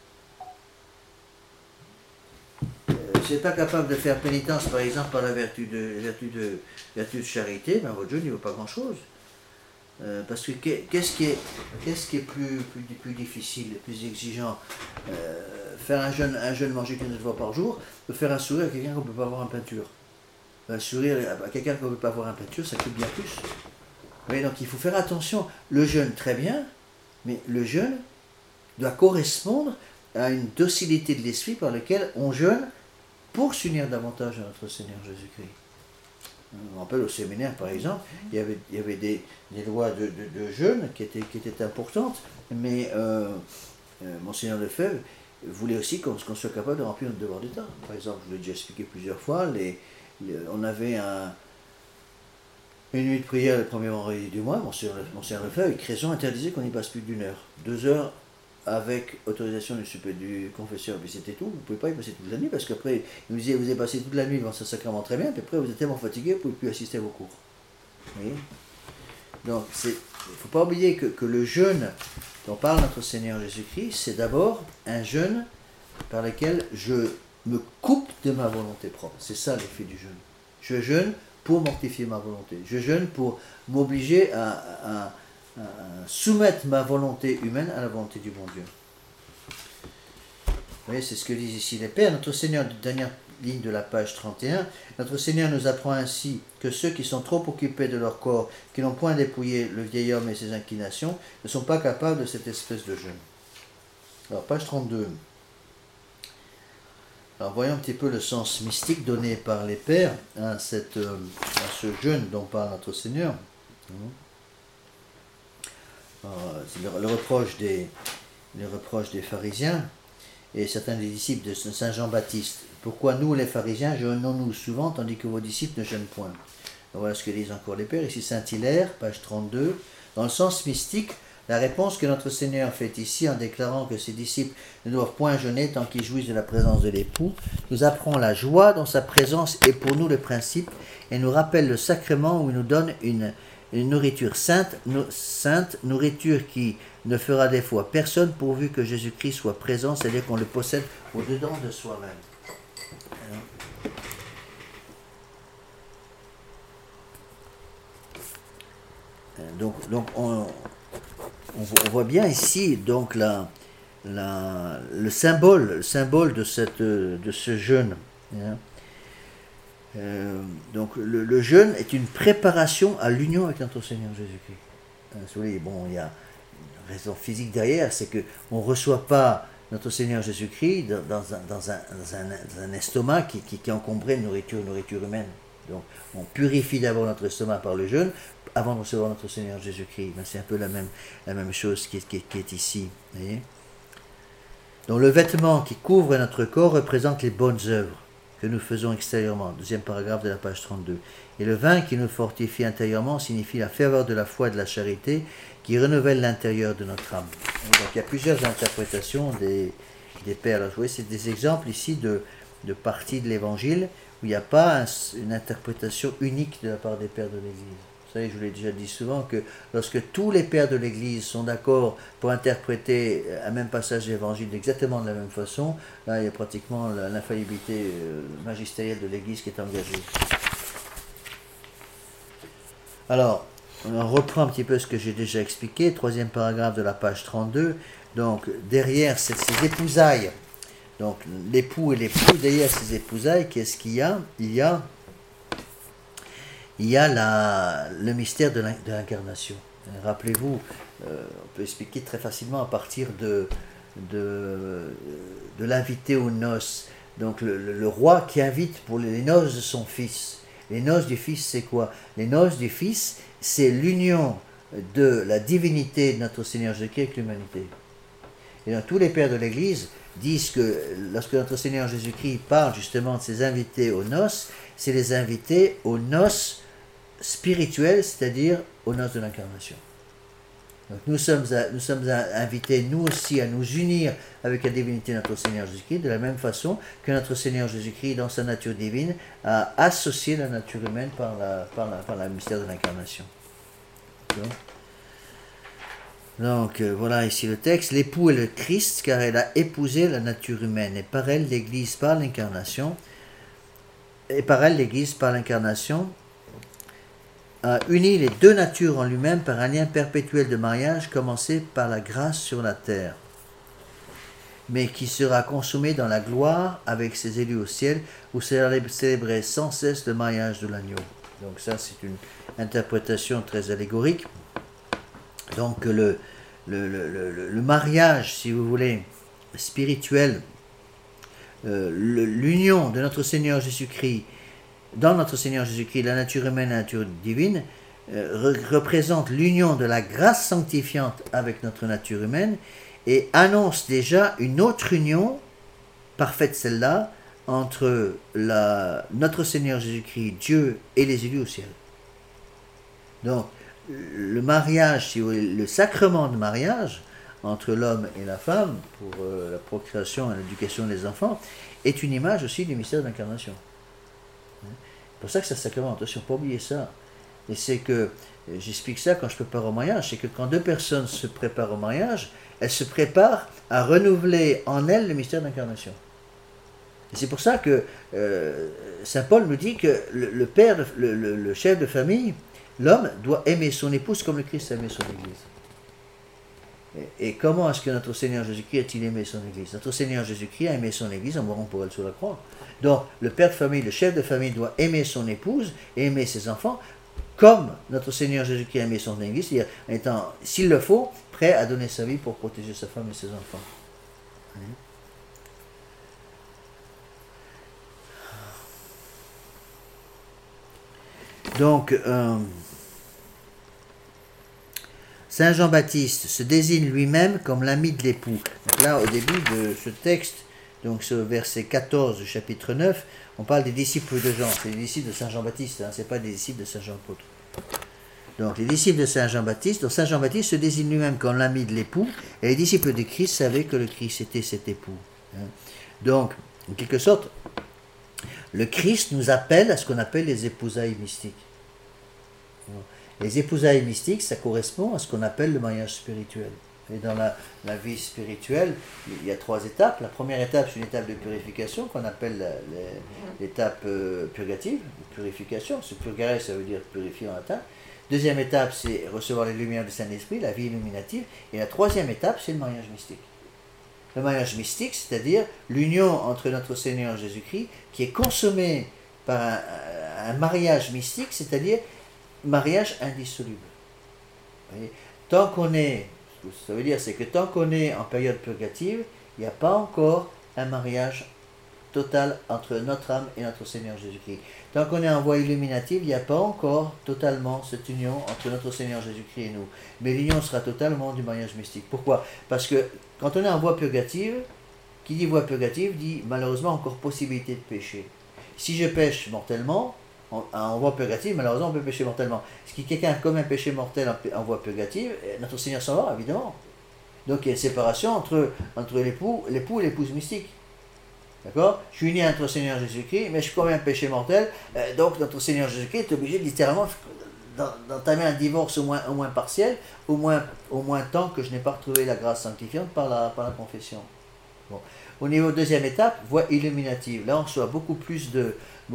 Si vous n'êtes pas capable de faire pénitence, par exemple, par la vertu de charité, ben votre jeûne ne vaut pas grand-chose. Parce que qu'est-ce qui est plus difficile, plus exigeant? Faire un jeûne manger qu'une seule fois par jour, de faire un sourire à quelqu'un qu'on ne peut pas voir en peinture. Un sourire à quelqu'un qu'on ne peut pas voir en peinture, ça coûte bien plus. Oui, donc il faut faire attention. Le jeûne, très bien, mais le jeûne doit correspondre à une docilité de l'esprit par laquelle on jeûne pour s'unir davantage à notre Seigneur Jésus-Christ. Je me rappelle au séminaire, par exemple, il y avait des lois de jeûne qui étaient importantes, mais Monseigneur Lefebvre voulait aussi qu'on soit capable de remplir notre devoir d'État. Par exemple, je l'ai déjà expliqué plusieurs fois, on avait une nuit de prière le premier vendredi du mois, Monseigneur Lefebvre, avec raison, interdisait qu'on y passe plus d'1 heure. 2 heures avec autorisation du confesseur, puis c'était tout. Vous ne pouvez pas y passer toute la nuit, parce qu'après, il nous disait, vous avez passé toute la nuit devant ce sacrement très bien, puis après, vous êtes tellement fatigué, vous ne pouvez plus assister à vos cours. Vous voyez? Donc, il ne faut pas oublier que le jeûne dont parle notre Seigneur Jésus-Christ, c'est d'abord un jeûne par lequel je me coupe de ma volonté propre. C'est ça l'effet du jeûne. Je jeûne pour mortifier ma volonté. Je jeûne pour m'obliger à soumettre ma volonté humaine à la volonté du bon Dieu. Vous voyez, c'est ce que disent ici les Pères. Notre Seigneur, dernière ligne de la page 31, notre Seigneur nous apprend ainsi que ceux qui sont trop occupés de leur corps, qui n'ont point dépouillé le vieil homme et ses inclinations, ne sont pas capables de cette espèce de jeûne. Alors, page 32. Alors voyons un petit peu le sens mystique donné par les pères à ce jeûne dont parle notre Seigneur. C'est le reproche des pharisiens et certains des disciples de Saint Jean-Baptiste. Pourquoi nous, les pharisiens, jeûnons-nous souvent tandis que vos disciples ne jeûnent point? Voilà ce que disent encore les pères. Ici Saint-Hilaire, page 32. Dans le sens mystique, la réponse que notre Seigneur fait ici en déclarant que ses disciples ne doivent point jeûner tant qu'ils jouissent de la présence de l'époux, nous apprend la joie dont sa présence est pour nous le principe et nous rappelle le sacrement où il nous donne une nourriture sainte, nourriture qui ne fera des fois personne pourvu que Jésus-Christ soit présent, c'est-à-dire qu'on le possède au-dedans de soi-même. Donc on voit bien ici donc le symbole de ce jeûne. Donc le jeûne est une préparation à l'union avec notre Seigneur Jésus-Christ. Vous voyez, bon, il y a une raison physique derrière, c'est qu'on ne reçoit pas notre Seigneur Jésus-Christ dans un estomac qui est encombré de nourriture humaine. Donc on purifie d'abord notre estomac par le jeûne avant de recevoir notre Seigneur Jésus-Christ. C'est un peu la même chose qui est ici. Voyez. Donc le vêtement qui couvre notre corps représente les bonnes œuvres que nous faisons extérieurement. Deuxième paragraphe de la page 32. Et le vin qui nous fortifie intérieurement signifie la ferveur de la foi et de la charité qui renouvelle l'intérieur de notre âme. Et donc il y a plusieurs interprétations des pères. Alors, vous voyez, c'est des exemples ici de parties de l'Évangile où il n'y a pas une interprétation unique de la part des pères de l'Église. Vous savez, je vous l'ai déjà dit souvent que lorsque tous les pères de l'Église sont d'accord pour interpréter un même passage de l'Évangile exactement de la même façon, là il y a pratiquement l'infaillibilité magistérielle de l'Église qui est engagée. Alors, on reprend un petit peu ce que j'ai déjà expliqué, troisième paragraphe de la page 32. Donc, derrière ces épousailles, donc l'époux et l'époux, derrière ces épousailles, qu'est-ce qu'il y a? Il y a le mystère de l'incarnation. Rappelez-vous, on peut expliquer très facilement à partir de l'invité aux noces. Donc le roi qui invite pour les noces de son fils. Les noces du fils, c'est quoi? Les noces du fils, c'est l'union de la divinité de notre Seigneur Jésus-Christ avec l'humanité. Et donc tous les pères de l'Église disent que lorsque notre Seigneur Jésus-Christ parle justement de ses invités aux noces, c'est les invités aux noces spirituelles, c'est-à-dire aux noces de l'incarnation. Donc nous sommes invités, nous aussi, à nous unir avec la divinité de notre Seigneur Jésus-Christ, de la même façon que notre Seigneur Jésus-Christ, dans sa nature divine, a associé la nature humaine par le mystère de l'incarnation. Donc voilà ici le texte. L'époux est le Christ, car elle a épousé la nature humaine, et par elle l'Église par l'incarnation, a uni les deux natures en lui-même par un lien perpétuel de mariage commencé par la grâce sur la terre, mais qui sera consommé dans la gloire avec ses élus au ciel, où célébrer sans cesse le mariage de l'agneau. Donc ça, c'est une interprétation très allégorique. Donc le mariage, si vous voulez, spirituel, l'union de notre Seigneur Jésus-Christ, dans notre Seigneur Jésus-Christ, la nature humaine et la nature divine, représente l'union de la grâce sanctifiante avec notre nature humaine et annonce déjà une autre union, parfaite celle-là, entre notre Seigneur Jésus-Christ, Dieu et les élus au ciel. Donc, le mariage, si vous voulez, le sacrement de mariage entre l'homme et la femme, pour la procréation et l'éducation des enfants, est une image aussi du mystère de l'incarnation. C'est pour ça que c'est un sacrement, attention, pas oublier ça. Et c'est que, j'explique ça quand je prépare au mariage, c'est que quand deux personnes se préparent au mariage, elles se préparent à renouveler en elles le mystère de l'incarnation. Et c'est pour ça que Saint Paul nous dit que le père, le chef de famille, l'homme doit aimer son épouse comme le Christ a aimé son Église. Et comment est-ce que notre Seigneur Jésus-Christ a-t-il aimé son Église? Notre Seigneur Jésus-Christ a aimé son Église en mourant pour elle sur la croix. Donc, le père de famille, le chef de famille doit aimer son épouse et aimer ses enfants comme notre Seigneur Jésus-Christ a aimé son Église, c'est-à-dire en étant, s'il le faut, prêt à donner sa vie pour protéger sa femme et ses enfants. Donc, Saint Jean-Baptiste se désigne lui-même comme l'ami de l'époux. Donc là, au début de ce texte, donc ce verset 14 du chapitre 9, on parle des disciples de Jean. C'est les disciples de Saint Jean-Baptiste, hein, ce n'est pas des disciples de Saint Jean-Apôtre. Donc les disciples de Saint Jean-Baptiste, donc Saint Jean-Baptiste se désigne lui-même comme l'ami de l'époux, et les disciples de Christ savaient que le Christ était cet époux. Hein. Donc, en quelque sorte, le Christ nous appelle à ce qu'on appelle les épousailles mystiques. Les épousailles mystiques, ça correspond à ce qu'on appelle le mariage spirituel. Et dans la vie spirituelle, il y a 3 étapes. La première étape, c'est une étape de purification qu'on appelle l'étape purgative, purification. Ce purgare, ça veut dire purifier en latin. Deuxième étape, c'est recevoir les lumières du Saint-Esprit, la vie illuminative. Et la troisième étape, c'est le mariage mystique. Le mariage mystique, c'est-à-dire l'union entre notre Seigneur Jésus-Christ, qui est consommée par un mariage mystique, c'est-à-dire mariage indissoluble. Vous voyez, tant qu'on est, ce que ça veut dire, c'est que tant qu'on est en période purgative, il n'y a pas encore un mariage total entre notre âme et notre Seigneur Jésus-Christ. Tant qu'on est en voie illuminative, il n'y a pas encore totalement cette union entre notre Seigneur Jésus-Christ et nous. Mais l'union sera totale au moment du mariage mystique. Pourquoi? Parce que quand on est en voie purgative, qui dit voie purgative dit malheureusement encore possibilité de pécher. Si je pêche mortellement, en voie purgative, malheureusement on peut pécher mortellement. Si quelqu'un commet un péché mortel en voie purgative, notre Seigneur s'en va, évidemment. Donc il y a une séparation entre l'époux et l'épouse mystique. D'accord? Je suis uni à notre Seigneur Jésus-Christ, mais je commets un péché mortel, donc notre Seigneur Jésus-Christ est obligé littéralement d'entamer un divorce au moins partiel, au moins tant que je n'ai pas retrouvé la grâce sanctifiante par la confession. Bon. Au niveau deuxième étape, voie illuminative. Là, on reçoit beaucoup plus de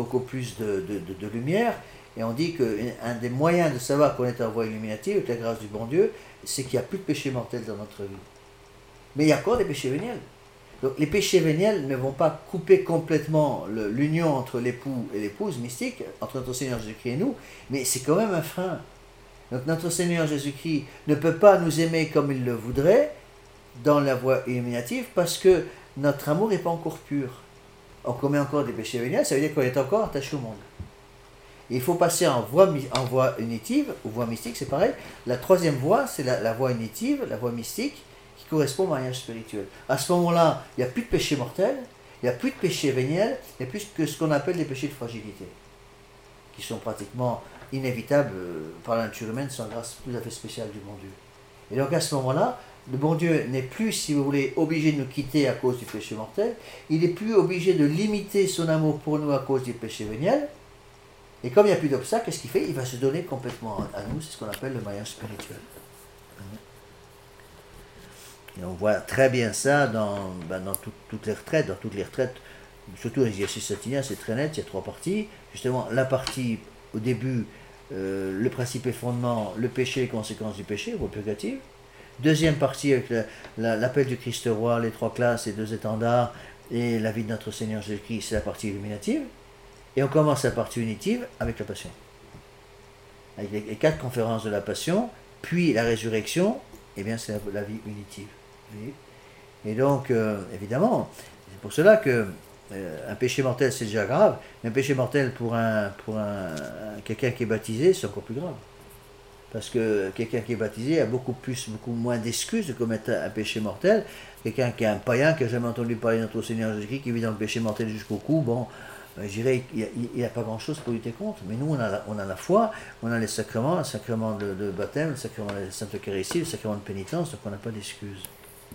lumière, et on dit qu'un des moyens de savoir qu'on est en voie illuminative, avec la grâce du bon Dieu, c'est qu'il n'y a plus de péché mortel dans notre vie. Mais il y a encore des péchés véniels. Donc les péchés véniels ne vont pas couper complètement l'union entre l'époux et l'épouse mystique, entre notre Seigneur Jésus-Christ et nous, mais c'est quand même un frein. Donc notre Seigneur Jésus-Christ ne peut pas nous aimer comme il le voudrait dans la voie illuminative parce que notre amour n'est pas encore pur. On commet encore des péchés véniels, ça veut dire qu'on est encore attaché au monde. Et il faut passer en voie unitive, ou voie mystique, c'est pareil. La troisième voie, c'est la voie unitive, la voie mystique, qui correspond au mariage spirituel. À ce moment-là, il n'y a plus de péché mortel, il n'y a plus de péché véniel, il n'y a plus que ce qu'on appelle les péchés de fragilité, qui sont pratiquement inévitables par la nature humaine sans grâce tout à fait spéciale du bon Dieu. Et donc à ce moment-là, le bon Dieu n'est plus, si vous voulez, obligé de nous quitter à cause du péché mortel, il n'est plus obligé de limiter son amour pour nous à cause du péché véniel, et comme il n'y a plus d'obstacle, qu'est-ce qu'il fait? Il va se donner complètement à nous, c'est ce qu'on appelle le mariage spirituel. Et on voit très bien ça dans toutes les retraites, surtout les exercices satiniens, c'est très net, il y a 3 parties. Justement, la partie au début, le principe et fondement, le péché et les conséquences du péché, voie purgative. Deuxième partie avec l'appel du Christ roi, les 3 classes, les 2 étendards et la vie de notre Seigneur Jésus-Christ, c'est la partie illuminative. Et on commence la partie unitive avec la passion. Avec les 4 conférences de la passion, puis la résurrection, eh bien c'est la vie unitive. Et donc, évidemment, c'est pour cela que un péché mortel c'est déjà grave, mais un péché mortel pour quelqu'un qui est baptisé, c'est encore plus grave. Parce que quelqu'un qui est baptisé a beaucoup moins d'excuses de commettre un péché mortel. Quelqu'un qui est un païen, qui n'a jamais entendu parler de notre Seigneur Jésus-Christ, qui vit dans le péché mortel jusqu'au cou, bon, je dirais qu'il n'y a pas grand-chose pour lutter contre. Mais nous, on a la foi, on a les sacrements, le sacrement de baptême, le sacrement de la Sainte Eucharistie, le sacrement de pénitence, donc on n'a pas d'excuses.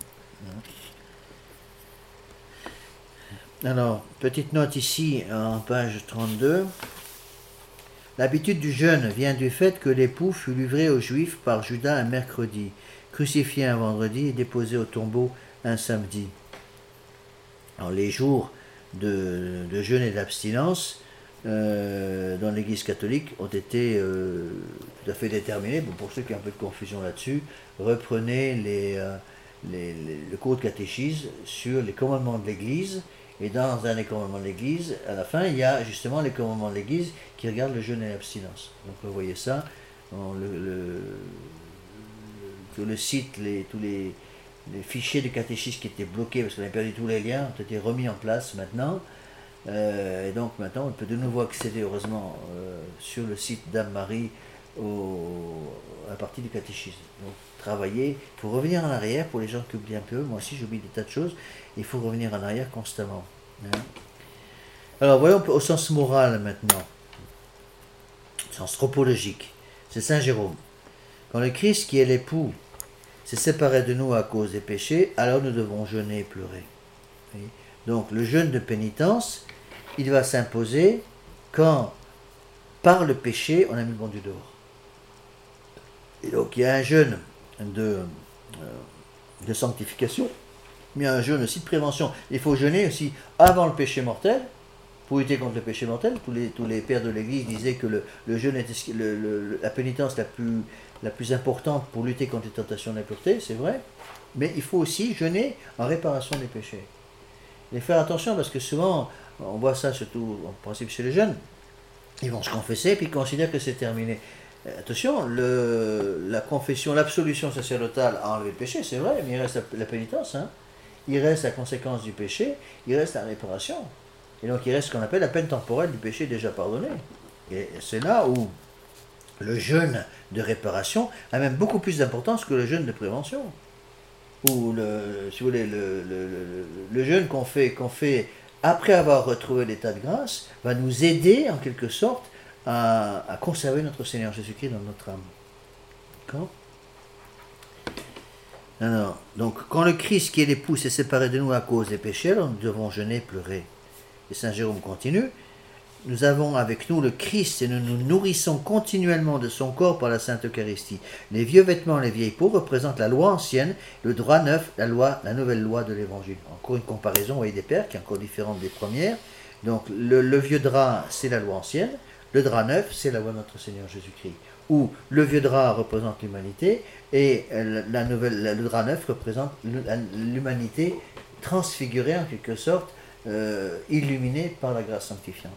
Alors, petite note ici, en page 32. L'habitude du jeûne vient du fait que l'époux fut livré aux Juifs par Judas un mercredi, crucifié un vendredi et déposé au tombeau un samedi. Alors, les jours de jeûne et d'abstinence dans l'Église catholique ont été tout à fait déterminés. Bon, pour ceux qui ont un peu de confusion là-dessus, reprenez le cours de catéchisme sur les commandements de l'Église. Et dans un des commandements de l'Église, à la fin, il y a justement les commandements de l'Église qui regardent le jeûne et l'abstinence. Donc vous voyez ça, le site, tous les fichiers de catéchisme qui étaient bloqués parce qu'on avait perdu tous les liens ont été remis en place maintenant. Et donc maintenant, on peut de nouveau accéder, heureusement, sur le site d'Anne-Marie à partir du catéchisme. Donc, travailler, il faut revenir en arrière pour les gens qui oublient un peu. Moi aussi, j'oublie des tas de choses. Il faut revenir en arrière constamment. Hein. Alors, voyons au sens moral maintenant, au sens tropologique. C'est Saint Jérôme. Quand le Christ, qui est l'époux, s'est séparé de nous à cause des péchés, alors nous devons jeûner et pleurer. Oui. Donc, le jeûne de pénitence, il va s'imposer quand, par le péché, on a mis le bon Dieu dehors. Et donc, il y a un jeûne de sanctification, mais il y a un jeûne aussi de prévention. Il faut jeûner aussi avant le péché mortel, pour lutter contre le péché mortel. Tous les pères de l'Église disaient que le jeûne était la pénitence la plus importante pour lutter contre les tentations de l'impureté, c'est vrai, mais il faut aussi jeûner en réparation des péchés. Et faire attention, parce que souvent, on voit ça surtout en principe chez les jeunes, ils vont se confesser, puis ils considèrent que c'est terminé. Attention, la confession, l'absolution sacerdotale a enlevé le péché, c'est vrai, mais il reste la pénitence, hein. Il reste la conséquence du péché, il reste la réparation. Et donc il reste ce qu'on appelle la peine temporelle du péché déjà pardonné. Et c'est là où le jeûne de réparation a même beaucoup plus d'importance que le jeûne de prévention. Ou si vous voulez, le jeûne qu'on fait après avoir retrouvé l'état de grâce va nous aider en quelque sorte à conserver notre Seigneur Jésus-Christ dans notre âme. D'accord ? Alors, donc, quand le Christ qui est l'époux s'est séparé de nous à cause des péchés, alors nous devons jeûner et pleurer. Et Saint Jérôme continue, nous avons avec nous le Christ et nous nous nourrissons continuellement de son corps par la Sainte Eucharistie. Les vieux vêtements, les vieilles peaux représentent la loi ancienne, le droit neuf, la nouvelle loi de l'Évangile. Encore une comparaison, vous voyez, des pères qui est encore différente des premières. Donc, le vieux drap, c'est la loi ancienne. Le drap neuf, c'est la loi de notre Seigneur Jésus-Christ. Où le vieux drap représente l'humanité et le drap neuf représente l'humanité transfigurée en quelque sorte, illuminée par la grâce sanctifiante.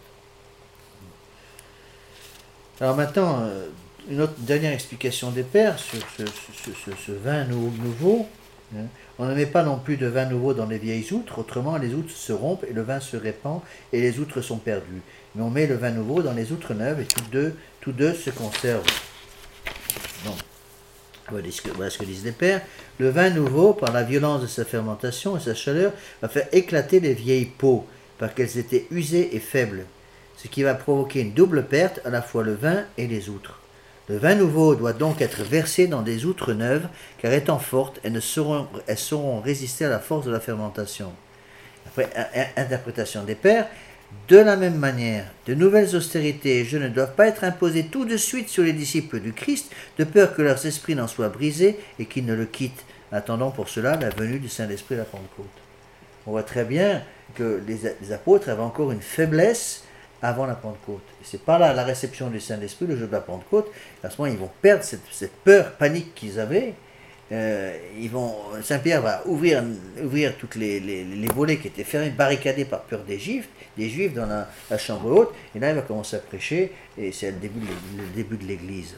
Alors maintenant, une autre dernière explication des pères sur ce vin nouveau. Hein. On ne met pas non plus de vin nouveau dans les vieilles outres, autrement les outres se rompent et le vin se répand et les outres sont perdues. Mais on met le vin nouveau dans les outres neuves et tous deux se conservent. Donc, voilà ce que disent les pères. Le vin nouveau, par la violence de sa fermentation et sa chaleur, va faire éclater les vieilles peaux, parce qu'elles étaient usées et faibles, ce qui va provoquer une double perte, à la fois le vin et les outres. Le vin nouveau doit donc être versé dans des outres neuves, car étant fortes, elles sauront résister à la force de la fermentation. Après, interprétation des pères, de la même manière, de nouvelles austérités et jeûnes ne doivent pas être imposées tout de suite sur les disciples du Christ, de peur que leurs esprits n'en soient brisés et qu'ils ne le quittent, attendant pour cela la venue du Saint-Esprit à la Pentecôte. On voit très bien que les apôtres avaient encore une faiblesse avant la Pentecôte. Et c'est par là la réception du Saint-Esprit, le jour de la Pentecôte, à ce moment ils vont perdre cette peur panique qu'ils avaient. Saint-Pierre va ouvrir toutes les volets qui étaient fermés, barricadés par peur des Juifs dans la chambre haute, et là il va commencer à prêcher, et c'est le début de l'Église.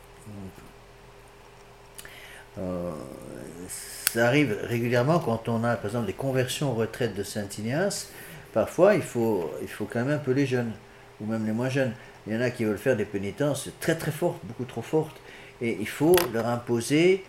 Ça arrive régulièrement quand on a par exemple des conversions aux retraites de Saint-Ignace. Parfois il faut quand même un peu les jeunes, ou même les moins jeunes. Il y en a qui veulent faire des pénitences très très fortes, beaucoup trop fortes, et il faut leur imposer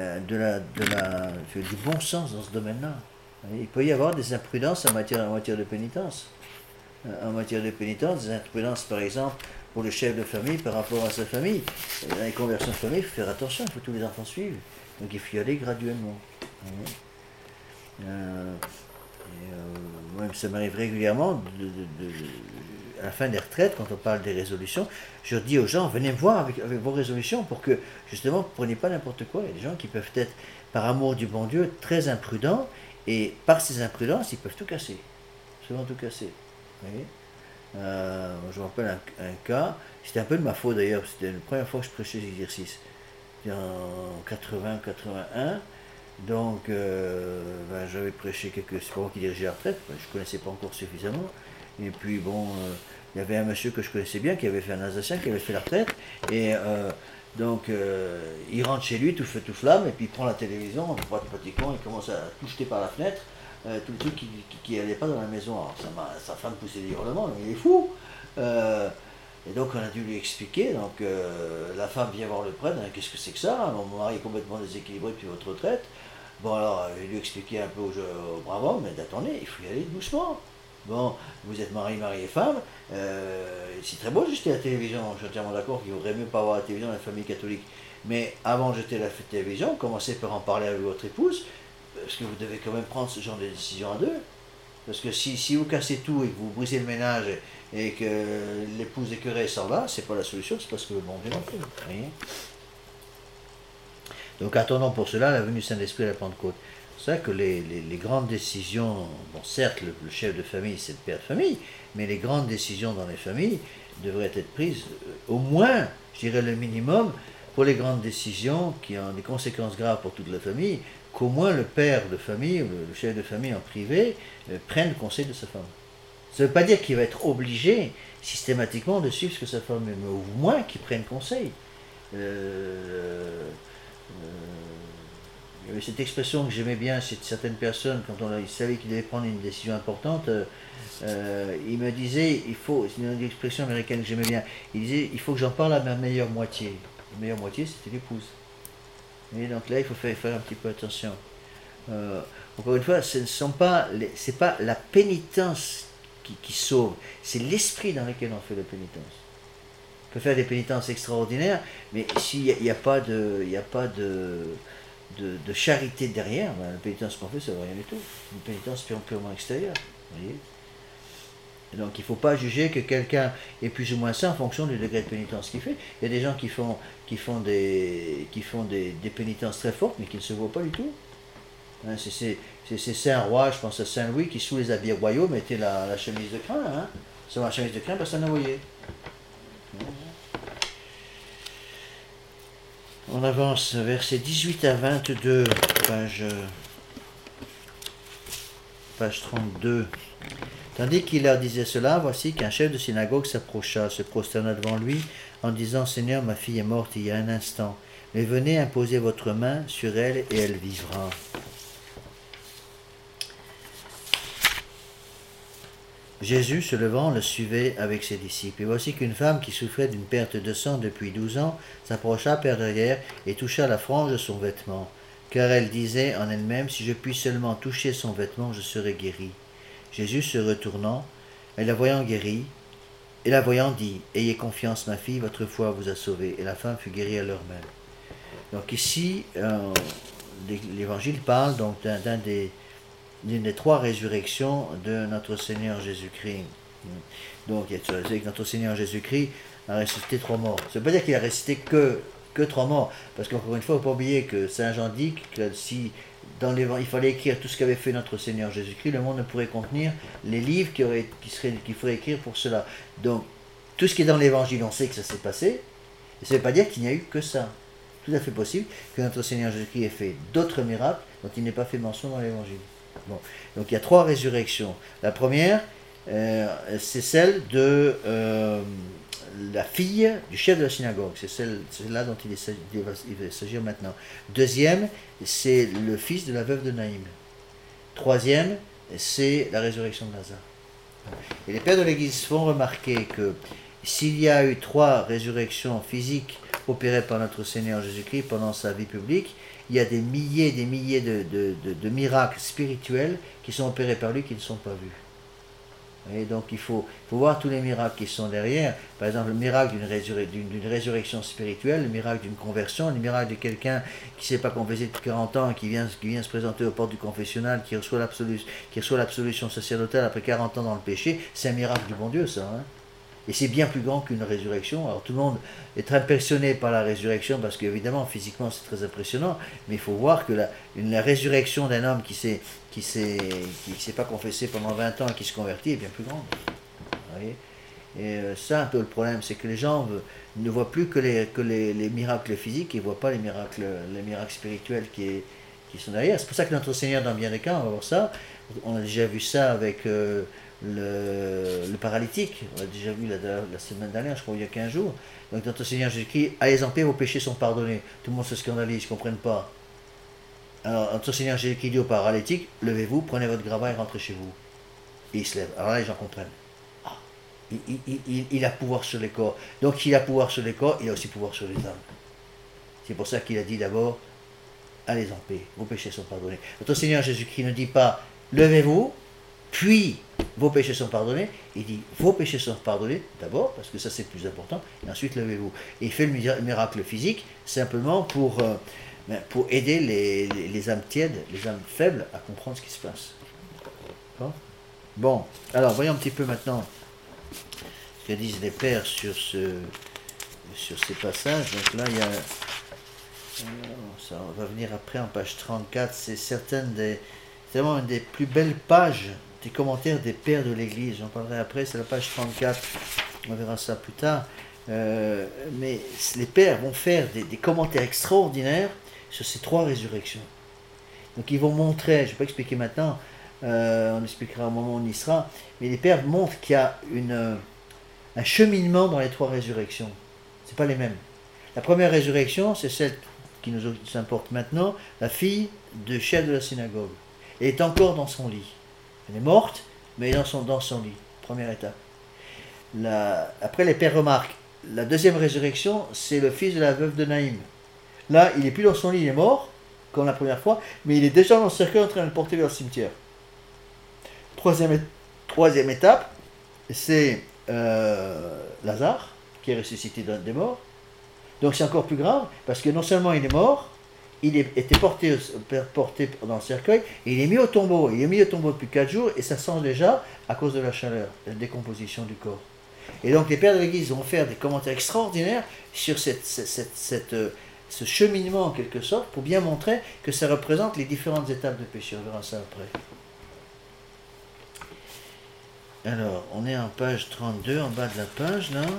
du bon sens dans ce domaine-là. Il peut y avoir des imprudences en matière de pénitence. En matière de pénitence, des imprudences par exemple pour le chef de famille par rapport à sa famille. Dans les conversions de famille, il faut faire attention, il faut que tous les enfants suivent. Donc il faut y aller graduellement. Moi, ça m'arrive régulièrement à la fin des retraites, quand on parle des résolutions, je dis aux gens, venez me voir avec vos résolutions pour que, justement, vous ne preniez pas n'importe quoi. Il y a des gens qui peuvent être, par amour du bon Dieu, très imprudents, et par ces imprudences, ils peuvent tout casser. Souvent tout casser. Vous voyez je me rappelle un cas, c'était un peu de ma faute d'ailleurs, c'était la première fois que je prêchais l'exercice. C'était en 80-81. Donc, j'avais prêché c'est pas moi qui dirigeais la retraite, je ne connaissais pas encore suffisamment. Et puis, il y avait un monsieur que je connaissais bien qui avait fait un Alsacien, qui avait fait la retraite. Et il rentre chez lui, tout feu, tout flamme, et puis il prend la télévision, pratiquement, il commence à tout jeter par la fenêtre, tout le truc qui n'allait pas dans la maison. Alors sa femme poussait des hurlements, il est fou. Et donc on a dû lui expliquer, donc la femme vient voir le prêtre, hein, qu'est-ce que c'est que ça? Mon mari est complètement déséquilibré depuis votre retraite. Bon alors, il lui expliquait un peu au brave homme, mais attendez, il faut y aller doucement. Bon, vous êtes mari et femme, c'est très beau de jeter la télévision, je suis entièrement d'accord qu'il vaudrait mieux pas avoir la télévision dans la famille catholique. Mais avant de jeter la télévision, commencez par en parler avec votre épouse, parce que vous devez quand même prendre ce genre de décision à deux. Parce que si vous cassez tout et que vous brisez le ménage et que l'épouse écœurée s'en va, c'est pas la solution, c'est parce que le bon Dieu non plus. Voyez. Donc attendons pour cela la venue du Saint-Esprit à la Pentecôte. C'est vrai que les grandes décisions, bon certes le chef de famille c'est le père de famille, mais les grandes décisions dans les familles devraient être prises au moins, je dirais le minimum, pour les grandes décisions qui ont des conséquences graves pour toute la famille, qu'au moins le père de famille, le chef de famille en privé, prenne le conseil de sa femme. Ça ne veut pas dire qu'il va être obligé systématiquement de suivre ce que sa femme aime, mais au moins qu'il prenne conseil. Il y avait cette expression que j'aimais bien chez certaines personnes, quand ils savaient qu'ils devaient prendre une décision importante, ils me disaient, c'est une expression américaine que j'aimais bien, ils disaient, il faut que j'en parle à ma meilleure moitié. La meilleure moitié, c'était l'épouse. Et donc là, il faut faire un petit peu attention. Encore une fois, c'est pas la pénitence qui sauve, c'est l'esprit dans lequel on fait la pénitence. On peut faire des pénitences extraordinaires, mais s'il n'y a pas de charité derrière, ben, la pénitence qu'on fait, ça ne vaut rien du tout. Une pénitence purement extérieure. Vous voyez. Et donc il ne faut pas juger que quelqu'un est plus ou moins saint en fonction du degré de pénitence qu'il fait. Il y a des gens qui font des pénitences très fortes, mais qui ne se voient pas du tout. Hein, c'est Saint Roi, je pense à Saint Louis, qui sous les habits royaux mettait la chemise de crin. Hein. Sur la chemise de crin, personne n'a voyé. On avance, versets 18 à 22, page 32. Tandis qu'il leur disait cela, voici qu'un chef de synagogue s'approcha, se prosterna devant lui, en disant, Seigneur, ma fille est morte il y a un instant, mais venez imposer votre main sur elle et elle vivra. Jésus, se levant, le suivait avec ses disciples. Et voici qu'une femme qui souffrait d'une perte de sang depuis 12 ans s'approcha par derrière et toucha la frange de son vêtement. Car elle disait en elle-même, si je puis seulement toucher son vêtement, je serai guérie. Jésus se retournant, et la voyant guérie, dit, ayez confiance ma fille, votre foi vous a sauvée. Et la femme fut guérie à l'heure même. Donc ici, l'Évangile parle donc d'une des trois résurrections de notre Seigneur Jésus-Christ. Donc, il y a que notre Seigneur Jésus-Christ a ressuscité 3 morts. Ça ne veut pas dire qu'il a ressuscité que 3 morts, parce qu'encore une fois, il ne faut pas oublier que Saint Jean dit que si dans il fallait écrire tout ce qu'avait fait notre Seigneur Jésus-Christ, le monde ne pourrait contenir les livres qu'il faudrait écrire pour cela. Donc, tout ce qui est dans l'Évangile, on sait que ça s'est passé, et ça ne veut pas dire qu'il n'y a eu que ça. Tout à fait possible que notre Seigneur Jésus-Christ ait fait d'autres miracles dont il n'est pas fait mention dans l'Évangile. Bon. Donc il y a 3 résurrections. La première, c'est celle de la fille du chef de la synagogue. C'est celle-là dont il va s'agir maintenant. Deuxième, c'est le fils de la veuve de Naïm. Troisième, c'est la résurrection de Lazare. Et les pères de l'Église font remarquer que s'il y a eu 3 résurrections physiques opérées par notre Seigneur Jésus-Christ pendant sa vie publique, il y a des milliers et des milliers de miracles spirituels qui sont opérés par lui qui ne sont pas vus. Et donc il faut voir tous les miracles qui sont derrière. Par exemple, le miracle d'une résurrection spirituelle, le miracle d'une conversion, le miracle de quelqu'un qui ne s'est pas confessé depuis 40 ans, qui vient se présenter aux portes du confessionnal, qui reçoit l'absolution sacerdotale après 40 ans dans le péché. C'est un miracle du bon Dieu, ça. Hein. Et c'est bien plus grand qu'une résurrection. Alors tout le monde est très impressionné par la résurrection parce qu'évidemment, physiquement, c'est très impressionnant. Mais il faut voir que la résurrection d'un homme qui s'est pas confessé pendant 20 ans et qui se convertit est bien plus grande. Vous voyez. Et ça, un peu le problème, c'est que les gens ne voient plus que les miracles physiques, ils ne voient pas les miracles spirituels qui sont derrière. C'est pour ça que notre Seigneur, dans bien des cas, on va voir ça. On a déjà vu ça avec le paralytique, on l'a déjà vu la semaine dernière, je crois il y a 15 jours. Donc notre Seigneur Jésus-Christ, allez en paix, vos péchés sont pardonnés. Tout le monde se scandalise, ils ne comprennent pas. Alors, notre Seigneur Jésus-Christ dit au paralytique, levez-vous, prenez votre grabat et rentrez chez vous. Et il se lève. Alors là, les gens comprennent. Ah, il a pouvoir sur les corps. Donc, il a pouvoir sur les corps, il a aussi pouvoir sur les âmes. C'est pour ça qu'il a dit d'abord, allez en paix, vos péchés sont pardonnés. Notre Seigneur Jésus-Christ ne dit pas, levez-vous, puis vos péchés sont pardonnés. Il dit, vos péchés sont pardonnés d'abord, parce que ça c'est le plus important, et ensuite levez-vous. Et il fait le miracle physique simplement pour aider les âmes tièdes, les âmes faibles à comprendre ce qui se passe. Bon, alors voyons un petit peu maintenant ce que disent les pères sur ces passages. Donc là, il y a... Ça, on va venir après en page 34. C'est vraiment une des plus belles pages des commentaires des pères de l'Église. J'en parlerai après, c'est la page 34. On verra ça plus tard. Mais les pères vont faire des commentaires extraordinaires sur ces 3 résurrections. Donc ils vont montrer, je ne vais pas expliquer maintenant, on expliquera au moment où on y sera, mais les pères montrent qu'il y a un cheminement dans les 3 résurrections. Ce n'est pas les mêmes. La première résurrection, c'est celle qui nous importe maintenant, la fille du chef de la synagogue. Elle est encore dans son lit. Elle est morte, mais elle est dans son lit. Première étape. Après, les pères remarquent, la deuxième résurrection, c'est le fils de la veuve de Naïm. Là, il n'est plus dans son lit, il est mort, comme la première fois, mais il est déjà dans le cercueil en train de le porter vers le cimetière. Troisième étape, c'est Lazare, qui est ressuscité des morts. Donc c'est encore plus grave, parce que non seulement il est mort, il était porté dans le cercueil, et il est mis au tombeau. Il est mis au tombeau depuis 4 jours, et ça sent déjà à cause de la chaleur, de la décomposition du corps. Et donc les pères de l'Église vont faire des commentaires extraordinaires sur ce cheminement en quelque sorte, pour bien montrer que ça représente les différentes étapes de péché. On verra ça après. Alors, on est en page 32, en bas de la page, là.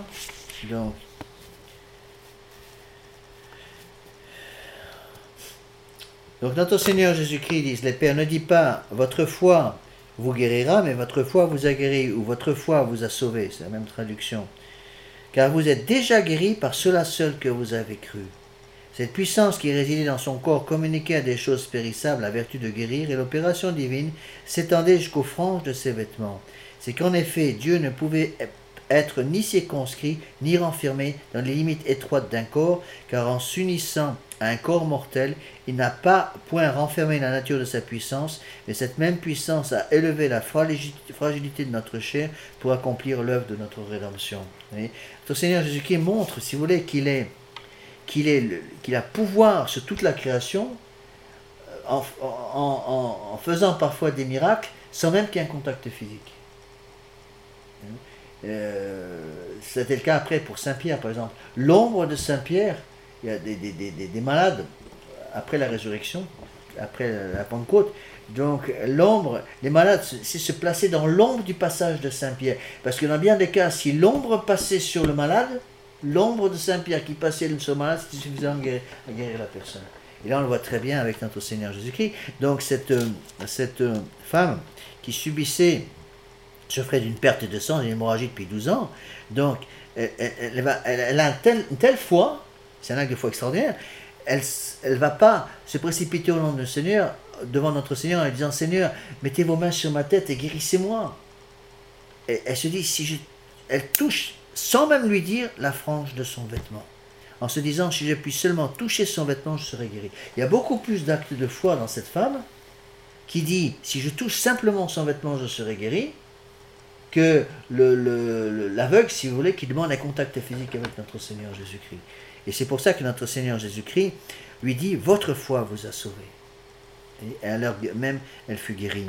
Donc notre Seigneur Jésus-Christ dit, les pères, ne dit pas votre foi vous guérira, mais votre foi vous a guéri, ou votre foi vous a sauvé, c'est la même traduction. Car vous êtes déjà guéris par cela seul que vous avez cru. Cette puissance qui résidait dans son corps communiquait à des choses périssables la vertu de guérir, et l'opération divine s'étendait jusqu'aux franges de ses vêtements. C'est qu'en effet, Dieu ne pouvait être ni circonscrit, ni renfermé dans les limites étroites d'un corps, car en s'unissant à un corps mortel, il n'a pas point renfermé la nature de sa puissance, mais cette même puissance a élevé la fragilité de notre chair pour accomplir l'œuvre de notre rédemption. Notre Seigneur Jésus-Christ montre, si vous voulez, qu'il a pouvoir sur toute la création, en faisant parfois des miracles, sans même qu'il y ait un contact physique. C'était le cas après pour Saint-Pierre, par exemple. L'ombre de Saint-Pierre, il y a des malades après la résurrection, après la Pentecôte. Donc l'ombre, les malades se plaçaient dans l'ombre du passage de Saint-Pierre. Parce que dans bien des cas, si l'ombre passait sur le malade, l'ombre de Saint-Pierre qui passait sur le malade, c'était suffisant à guérir la personne. Et là on le voit très bien avec notre Seigneur Jésus-Christ. Donc cette femme qui souffrait d'une perte de sang, d'une hémorragie depuis 12 ans, donc elle a une telle foi, c'est un acte de foi extraordinaire, elle ne va pas se précipiter au nom de Seigneur, devant notre Seigneur, en disant, Seigneur, mettez vos mains sur ma tête et guérissez-moi. Et elle se dit, elle touche, sans même lui dire, la frange de son vêtement. En se disant, si je puis seulement toucher son vêtement, je serai guéri. Il y a beaucoup plus d'actes de foi dans cette femme, qui dit, si je touche simplement son vêtement, je serai guéri, que l'aveugle, si vous voulez, qui demande un contact physique avec notre Seigneur Jésus-Christ. Et c'est pour ça que notre Seigneur Jésus-Christ lui dit, votre foi vous a sauvé. Et à l'heure même, elle fut guérie.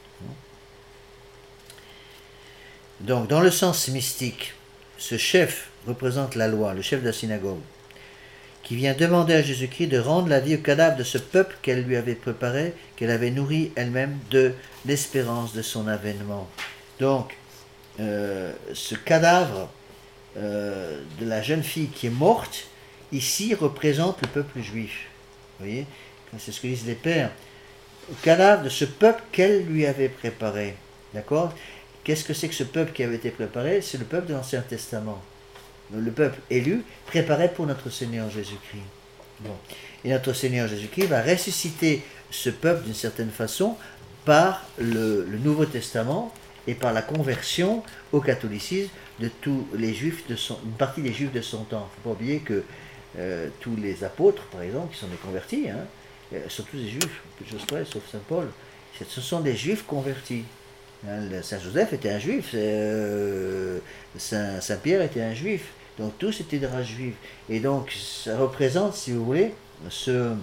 Donc, dans le sens mystique, ce chef représente la loi, le chef de la synagogue, qui vient demander à Jésus-Christ de rendre la vie au cadavre de ce peuple qu'elle lui avait préparé, qu'elle avait nourri elle-même de l'espérance de son avènement. Donc, ce cadavre de la jeune fille qui est morte, ici, représente le peuple juif. Vous voyez, c'est ce que disent les pères. Le cadavre de ce peuple qu'elle lui avait préparé. D'accord ? Qu'est-ce que c'est que ce peuple qui avait été préparé ? C'est le peuple de l'Ancien Testament. Le peuple élu, préparé pour notre Seigneur Jésus-Christ. Bon. Et notre Seigneur Jésus-Christ va ressusciter ce peuple d'une certaine façon par le Nouveau Testament et par la conversion au catholicisme de tous les juifs une partie des juifs de son temps. Il ne faut pas oublier que tous les apôtres, par exemple, qui sont des convertis, sont tous des juifs, peu de choses près, sauf Saint Paul. Ce sont des juifs convertis. Saint Joseph était un juif, Saint Pierre était un juif, donc tous étaient des races juives. Et donc ça représente, si vous voulez, ce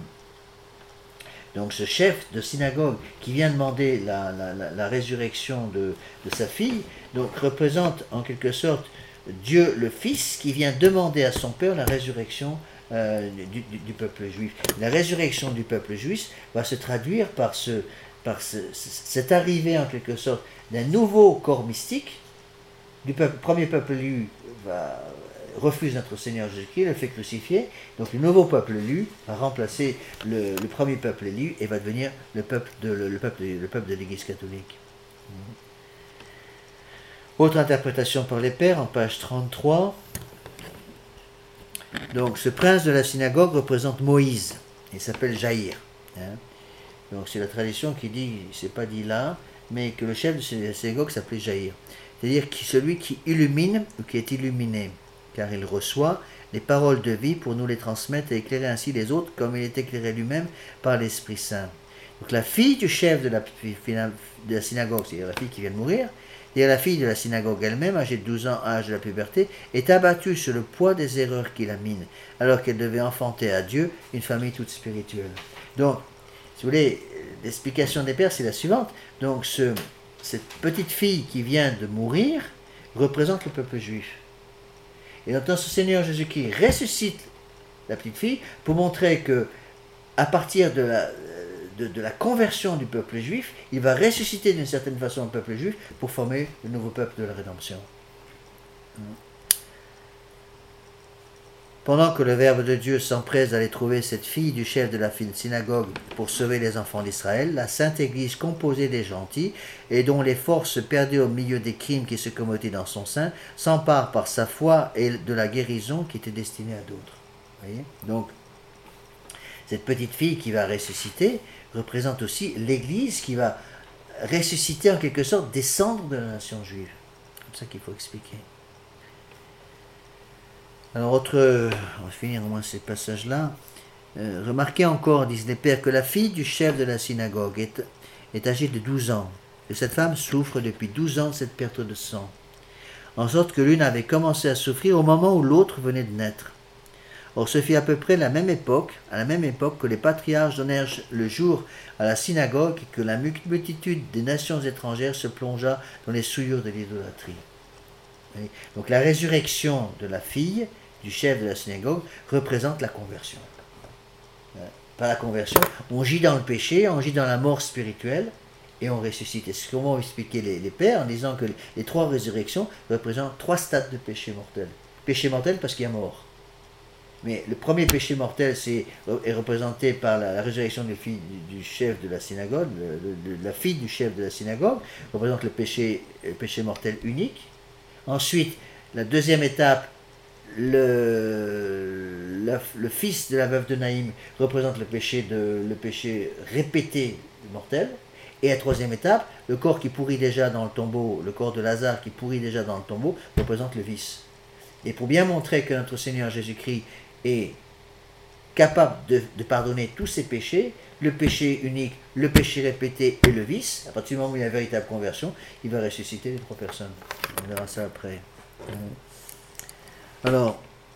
chef de synagogue qui vient demander la résurrection de sa fille, donc représente en quelque sorte Dieu le Fils qui vient demander à son Père la résurrection du peuple juif. La résurrection du peuple juif va se traduire par cette arrivée en quelque sorte d'un nouveau corps mystique. Premier peuple élu refuse notre Seigneur Jésus-Christ, le fait crucifier. Donc le nouveau peuple élu va remplacer le premier peuple élu et va devenir le peuple de l'Église catholique. Autre interprétation par les pères, en page 33. Donc ce prince de la synagogue représente Moïse. Il s'appelle Jaïr. Donc c'est la tradition qui dit, c'est pas dit là, mais que le chef de la synagogue s'appelait Jaïr. C'est-à-dire celui qui illumine ou qui est illuminé, car il reçoit les paroles de vie pour nous les transmettre et éclairer ainsi les autres comme il est éclairé lui-même par l'Esprit Saint. Donc la fille du chef de la synagogue, c'est-à-dire la fille qui vient de mourir, c'est-à-dire la fille de la synagogue elle-même, âgée de 12 ans, âge de la puberté, est abattue sur le poids des erreurs qui la minent, alors qu'elle devait enfanter à Dieu une famille toute spirituelle. Donc, si vous voulez, l'explication des pères, c'est la suivante. Donc, cette petite fille qui vient de mourir représente le peuple juif. Et donc, ce Seigneur Jésus-Christ ressuscite la petite fille pour montrer que, à partir de la conversion du peuple juif, il va ressusciter d'une certaine façon le peuple juif pour former le nouveau peuple de la rédemption. Pendant que le Verbe de Dieu s'empresse d'aller trouver cette fille du chef de la synagogue pour sauver les enfants d'Israël, la Sainte Église composée des gentils et dont les forces perdues au milieu des crimes qui se commettaient dans son sein s'empare par sa foi et de la guérison qui était destinée à d'autres. Voyez ? Donc, cette petite fille qui va ressusciter représente aussi l'Église qui va ressusciter en quelque sorte, descendre de la nation juive. C'est comme ça qu'il faut expliquer. Alors, on va finir au moins ces passages-là. Remarquez encore, disent les pères, que la fille du chef de la synagogue est âgée de 12 ans, et cette femme souffre depuis 12 ans de cette perte de sang, en sorte que l'une avait commencé à souffrir au moment où l'autre venait de naître. Or, ce fut à peu près à la même époque que les patriarches donnèrent le jour à la synagogue et que la multitude des nations étrangères se plongea dans les souillures de l'idolâtrie. Donc, la résurrection de la fille du chef de la synagogue représente la conversion. Par la conversion, on gît dans le péché, on gît dans la mort spirituelle et on ressuscite. Et c'est comment expliquer les pères en disant que les 3 résurrections représentent 3 stades de péché mortel. Péché mortel parce qu'il y a mort. Mais le premier péché mortel est représenté par la résurrection du chef de la synagogue, la fille du chef de la synagogue, représente le péché mortel unique. Ensuite, la deuxième étape, le fils de la veuve de Naïm représente le péché répété mortel. Et la troisième étape, le corps qui pourrit déjà dans le tombeau, le corps de Lazare qui pourrit déjà dans le tombeau, représente le vice. Et pour bien montrer que notre Seigneur Jésus-Christ est capable de pardonner tous ses péchés, le péché unique, le péché répété et le vice, à partir du moment où il y a une véritable conversion, il va ressusciter les 3 personnes. On verra ça après. Alors,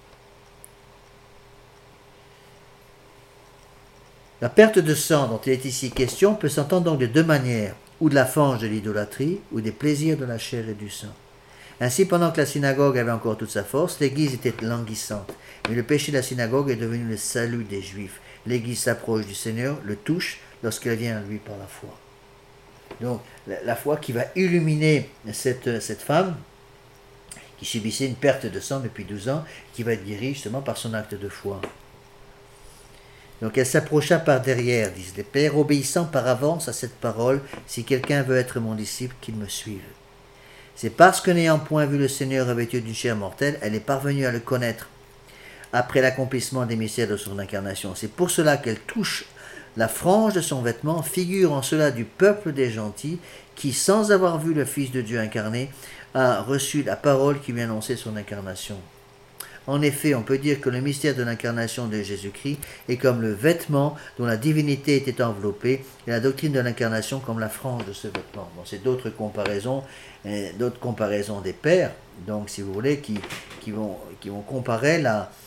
la perte de sang dont il est ici question peut s'entendre donc de 2 manières, ou de la fange de l'idolâtrie, ou des plaisirs de la chair et du sang. Ainsi, pendant que la synagogue avait encore toute sa force, l'Église était languissante. Mais le péché de la synagogue est devenu le salut des Juifs. L'Église s'approche du Seigneur, le touche, lorsqu'elle vient à lui par la foi. Donc, la foi qui va illuminer cette femme, qui subissait une perte de sang depuis 12 ans, qui va être guérie justement par son acte de foi. Donc elle s'approcha par derrière, disent les pères, obéissant par avance à cette parole, si quelqu'un veut être mon disciple, qu'il me suive. C'est parce que n'ayant point vu le Seigneur revêtu d'une chair mortelle, elle est parvenue à le connaître, après l'accomplissement des mystères de son incarnation. C'est pour cela qu'elle touche La frange de son vêtement figure en cela du peuple des gentils qui, sans avoir vu le Fils de Dieu incarné, a reçu la parole qui lui annonçait son incarnation. En effet, on peut dire que le mystère de l'incarnation de Jésus-Christ est comme le vêtement dont la divinité était enveloppée, et la doctrine de l'incarnation comme la frange de ce vêtement. Bon, c'est d'autres comparaisons des pères, donc si vous voulez, qui vont comparer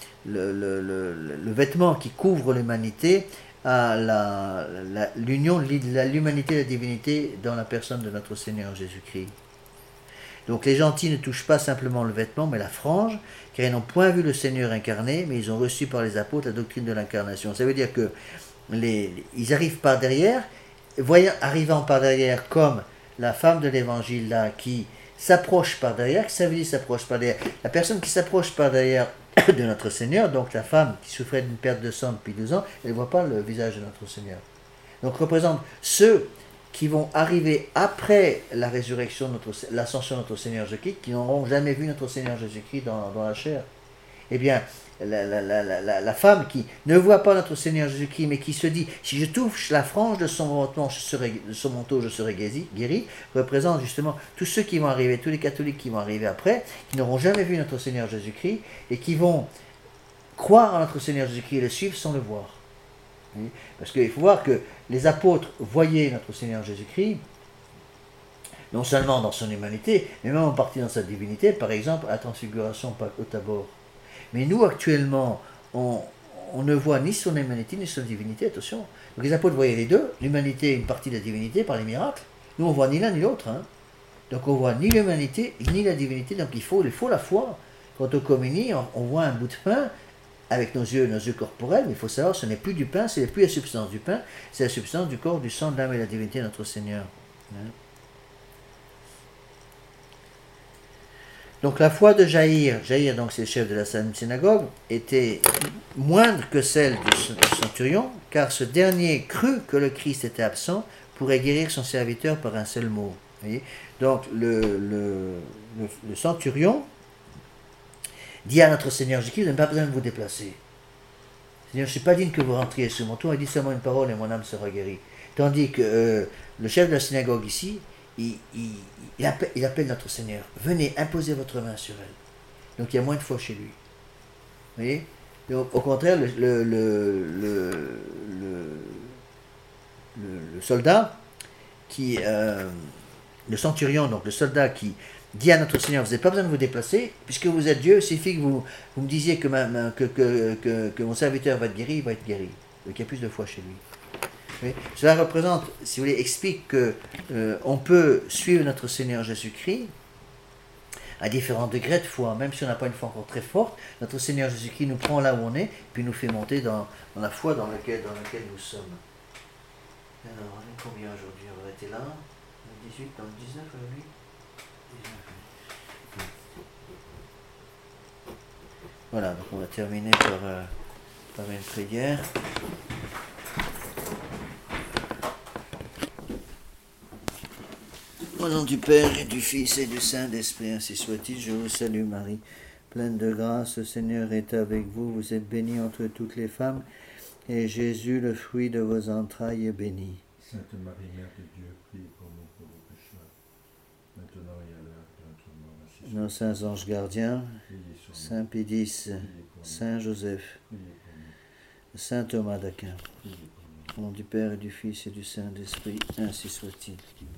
le vêtement qui couvre l'humanité à l'union de l'humanité et de la divinité dans la personne de notre Seigneur Jésus-Christ. Donc les gentils ne touchent pas simplement le vêtement, mais la frange, car ils n'ont point vu le Seigneur incarné, mais ils ont reçu par les apôtres la doctrine de l'incarnation. Ça veut dire que ils arrivent par derrière, arrivant par derrière comme la femme de l'évangile là, qui s'approche par derrière. Qu'est-ce que ça veut dire s'approche par derrière? La personne qui s'approche par derrière de notre Seigneur, donc la femme qui souffrait d'une perte de sang depuis 12 ans, elle ne voit pas le visage de notre Seigneur. Donc représente ceux qui vont arriver après la résurrection, l'ascension de notre Seigneur Jésus-Christ, qui n'auront jamais vu notre Seigneur Jésus-Christ dans la chair. Eh bien, la femme qui ne voit pas notre Seigneur Jésus-Christ, mais qui se dit, si je touche la frange de son manteau, je serai guéri, représente justement tous ceux qui vont arriver, tous les catholiques qui vont arriver après, qui n'auront jamais vu notre Seigneur Jésus-Christ, et qui vont croire en notre Seigneur Jésus-Christ et le suivre sans le voir. Parce qu'il faut voir que les apôtres voyaient notre Seigneur Jésus-Christ, non seulement dans son humanité, mais même en partie dans sa divinité, par exemple à la transfiguration au Tabor. Mais nous, actuellement, on ne voit ni son humanité ni son divinité, attention. Donc les apôtres voyaient les deux, l'humanité et une partie de la divinité par les miracles. Nous, on ne voit ni l'un ni l'autre. Donc on ne voit ni l'humanité ni la divinité, donc il faut la foi. Quand on communie, on voit un bout de pain avec nos yeux corporels, mais il faut savoir ce n'est plus du pain, ce n'est plus la substance du pain, c'est la substance du corps, du sang, de l'âme et de la divinité de notre Seigneur. Donc la foi de Jaïr, donc c'est le chef de la synagogue, était moindre que celle du centurion, car ce dernier crut que le Christ était absent, pourrait guérir son serviteur par un seul mot. Vous voyez, donc le centurion dit à notre Seigneur Jésus-Christ, vous n'avez pas besoin de vous déplacer. Seigneur, je ne suis pas digne que vous rentriez sur mon toit, il dit seulement une parole et mon âme sera guérie. Tandis que le chef de la synagogue ici, il appelle notre Seigneur, venez, imposez votre main sur elle. Donc il y a moins de foi chez lui. Vous voyez? Donc, au contraire, le soldat le centurion, donc le soldat qui dit à notre Seigneur, vous n'avez pas besoin de vous déplacer, puisque vous êtes Dieu, il suffit que vous me disiez que mon serviteur va être guéri, il va être guéri. Donc il y a plus de foi chez lui. Oui. Cela représente, si vous voulez, explique que on peut suivre notre Seigneur Jésus-Christ à différents degrés de foi, même si on n'a pas une foi encore très forte, notre Seigneur Jésus-Christ nous prend là où on est, puis nous fait monter dans la foi dans laquelle nous sommes. Alors, on est combien aujourd'hui? On va être là, le 18, dans le 19 aujourd'hui? 19. Voilà, donc on va terminer par une prière. Au nom du Père et du Fils et du Saint-Esprit, ainsi soit-il. Je vous salue Marie, pleine de grâce, le Seigneur est avec vous. Vous êtes bénie entre toutes les femmes, et Jésus, le fruit de vos entrailles, est béni. Sainte Marie, Mère de Dieu, priez pour nous pauvres pécheurs, maintenant et à l'heure de notre mort. Ainsi soit-il. Nos saints anges gardiens, Priez sur nous. Saint Pédis, Saint Joseph, Priez pour nous. Saint Thomas d'Aquin. Priez pour nous. Au nom du Père et du Fils et du Saint-Esprit, ainsi soit-il.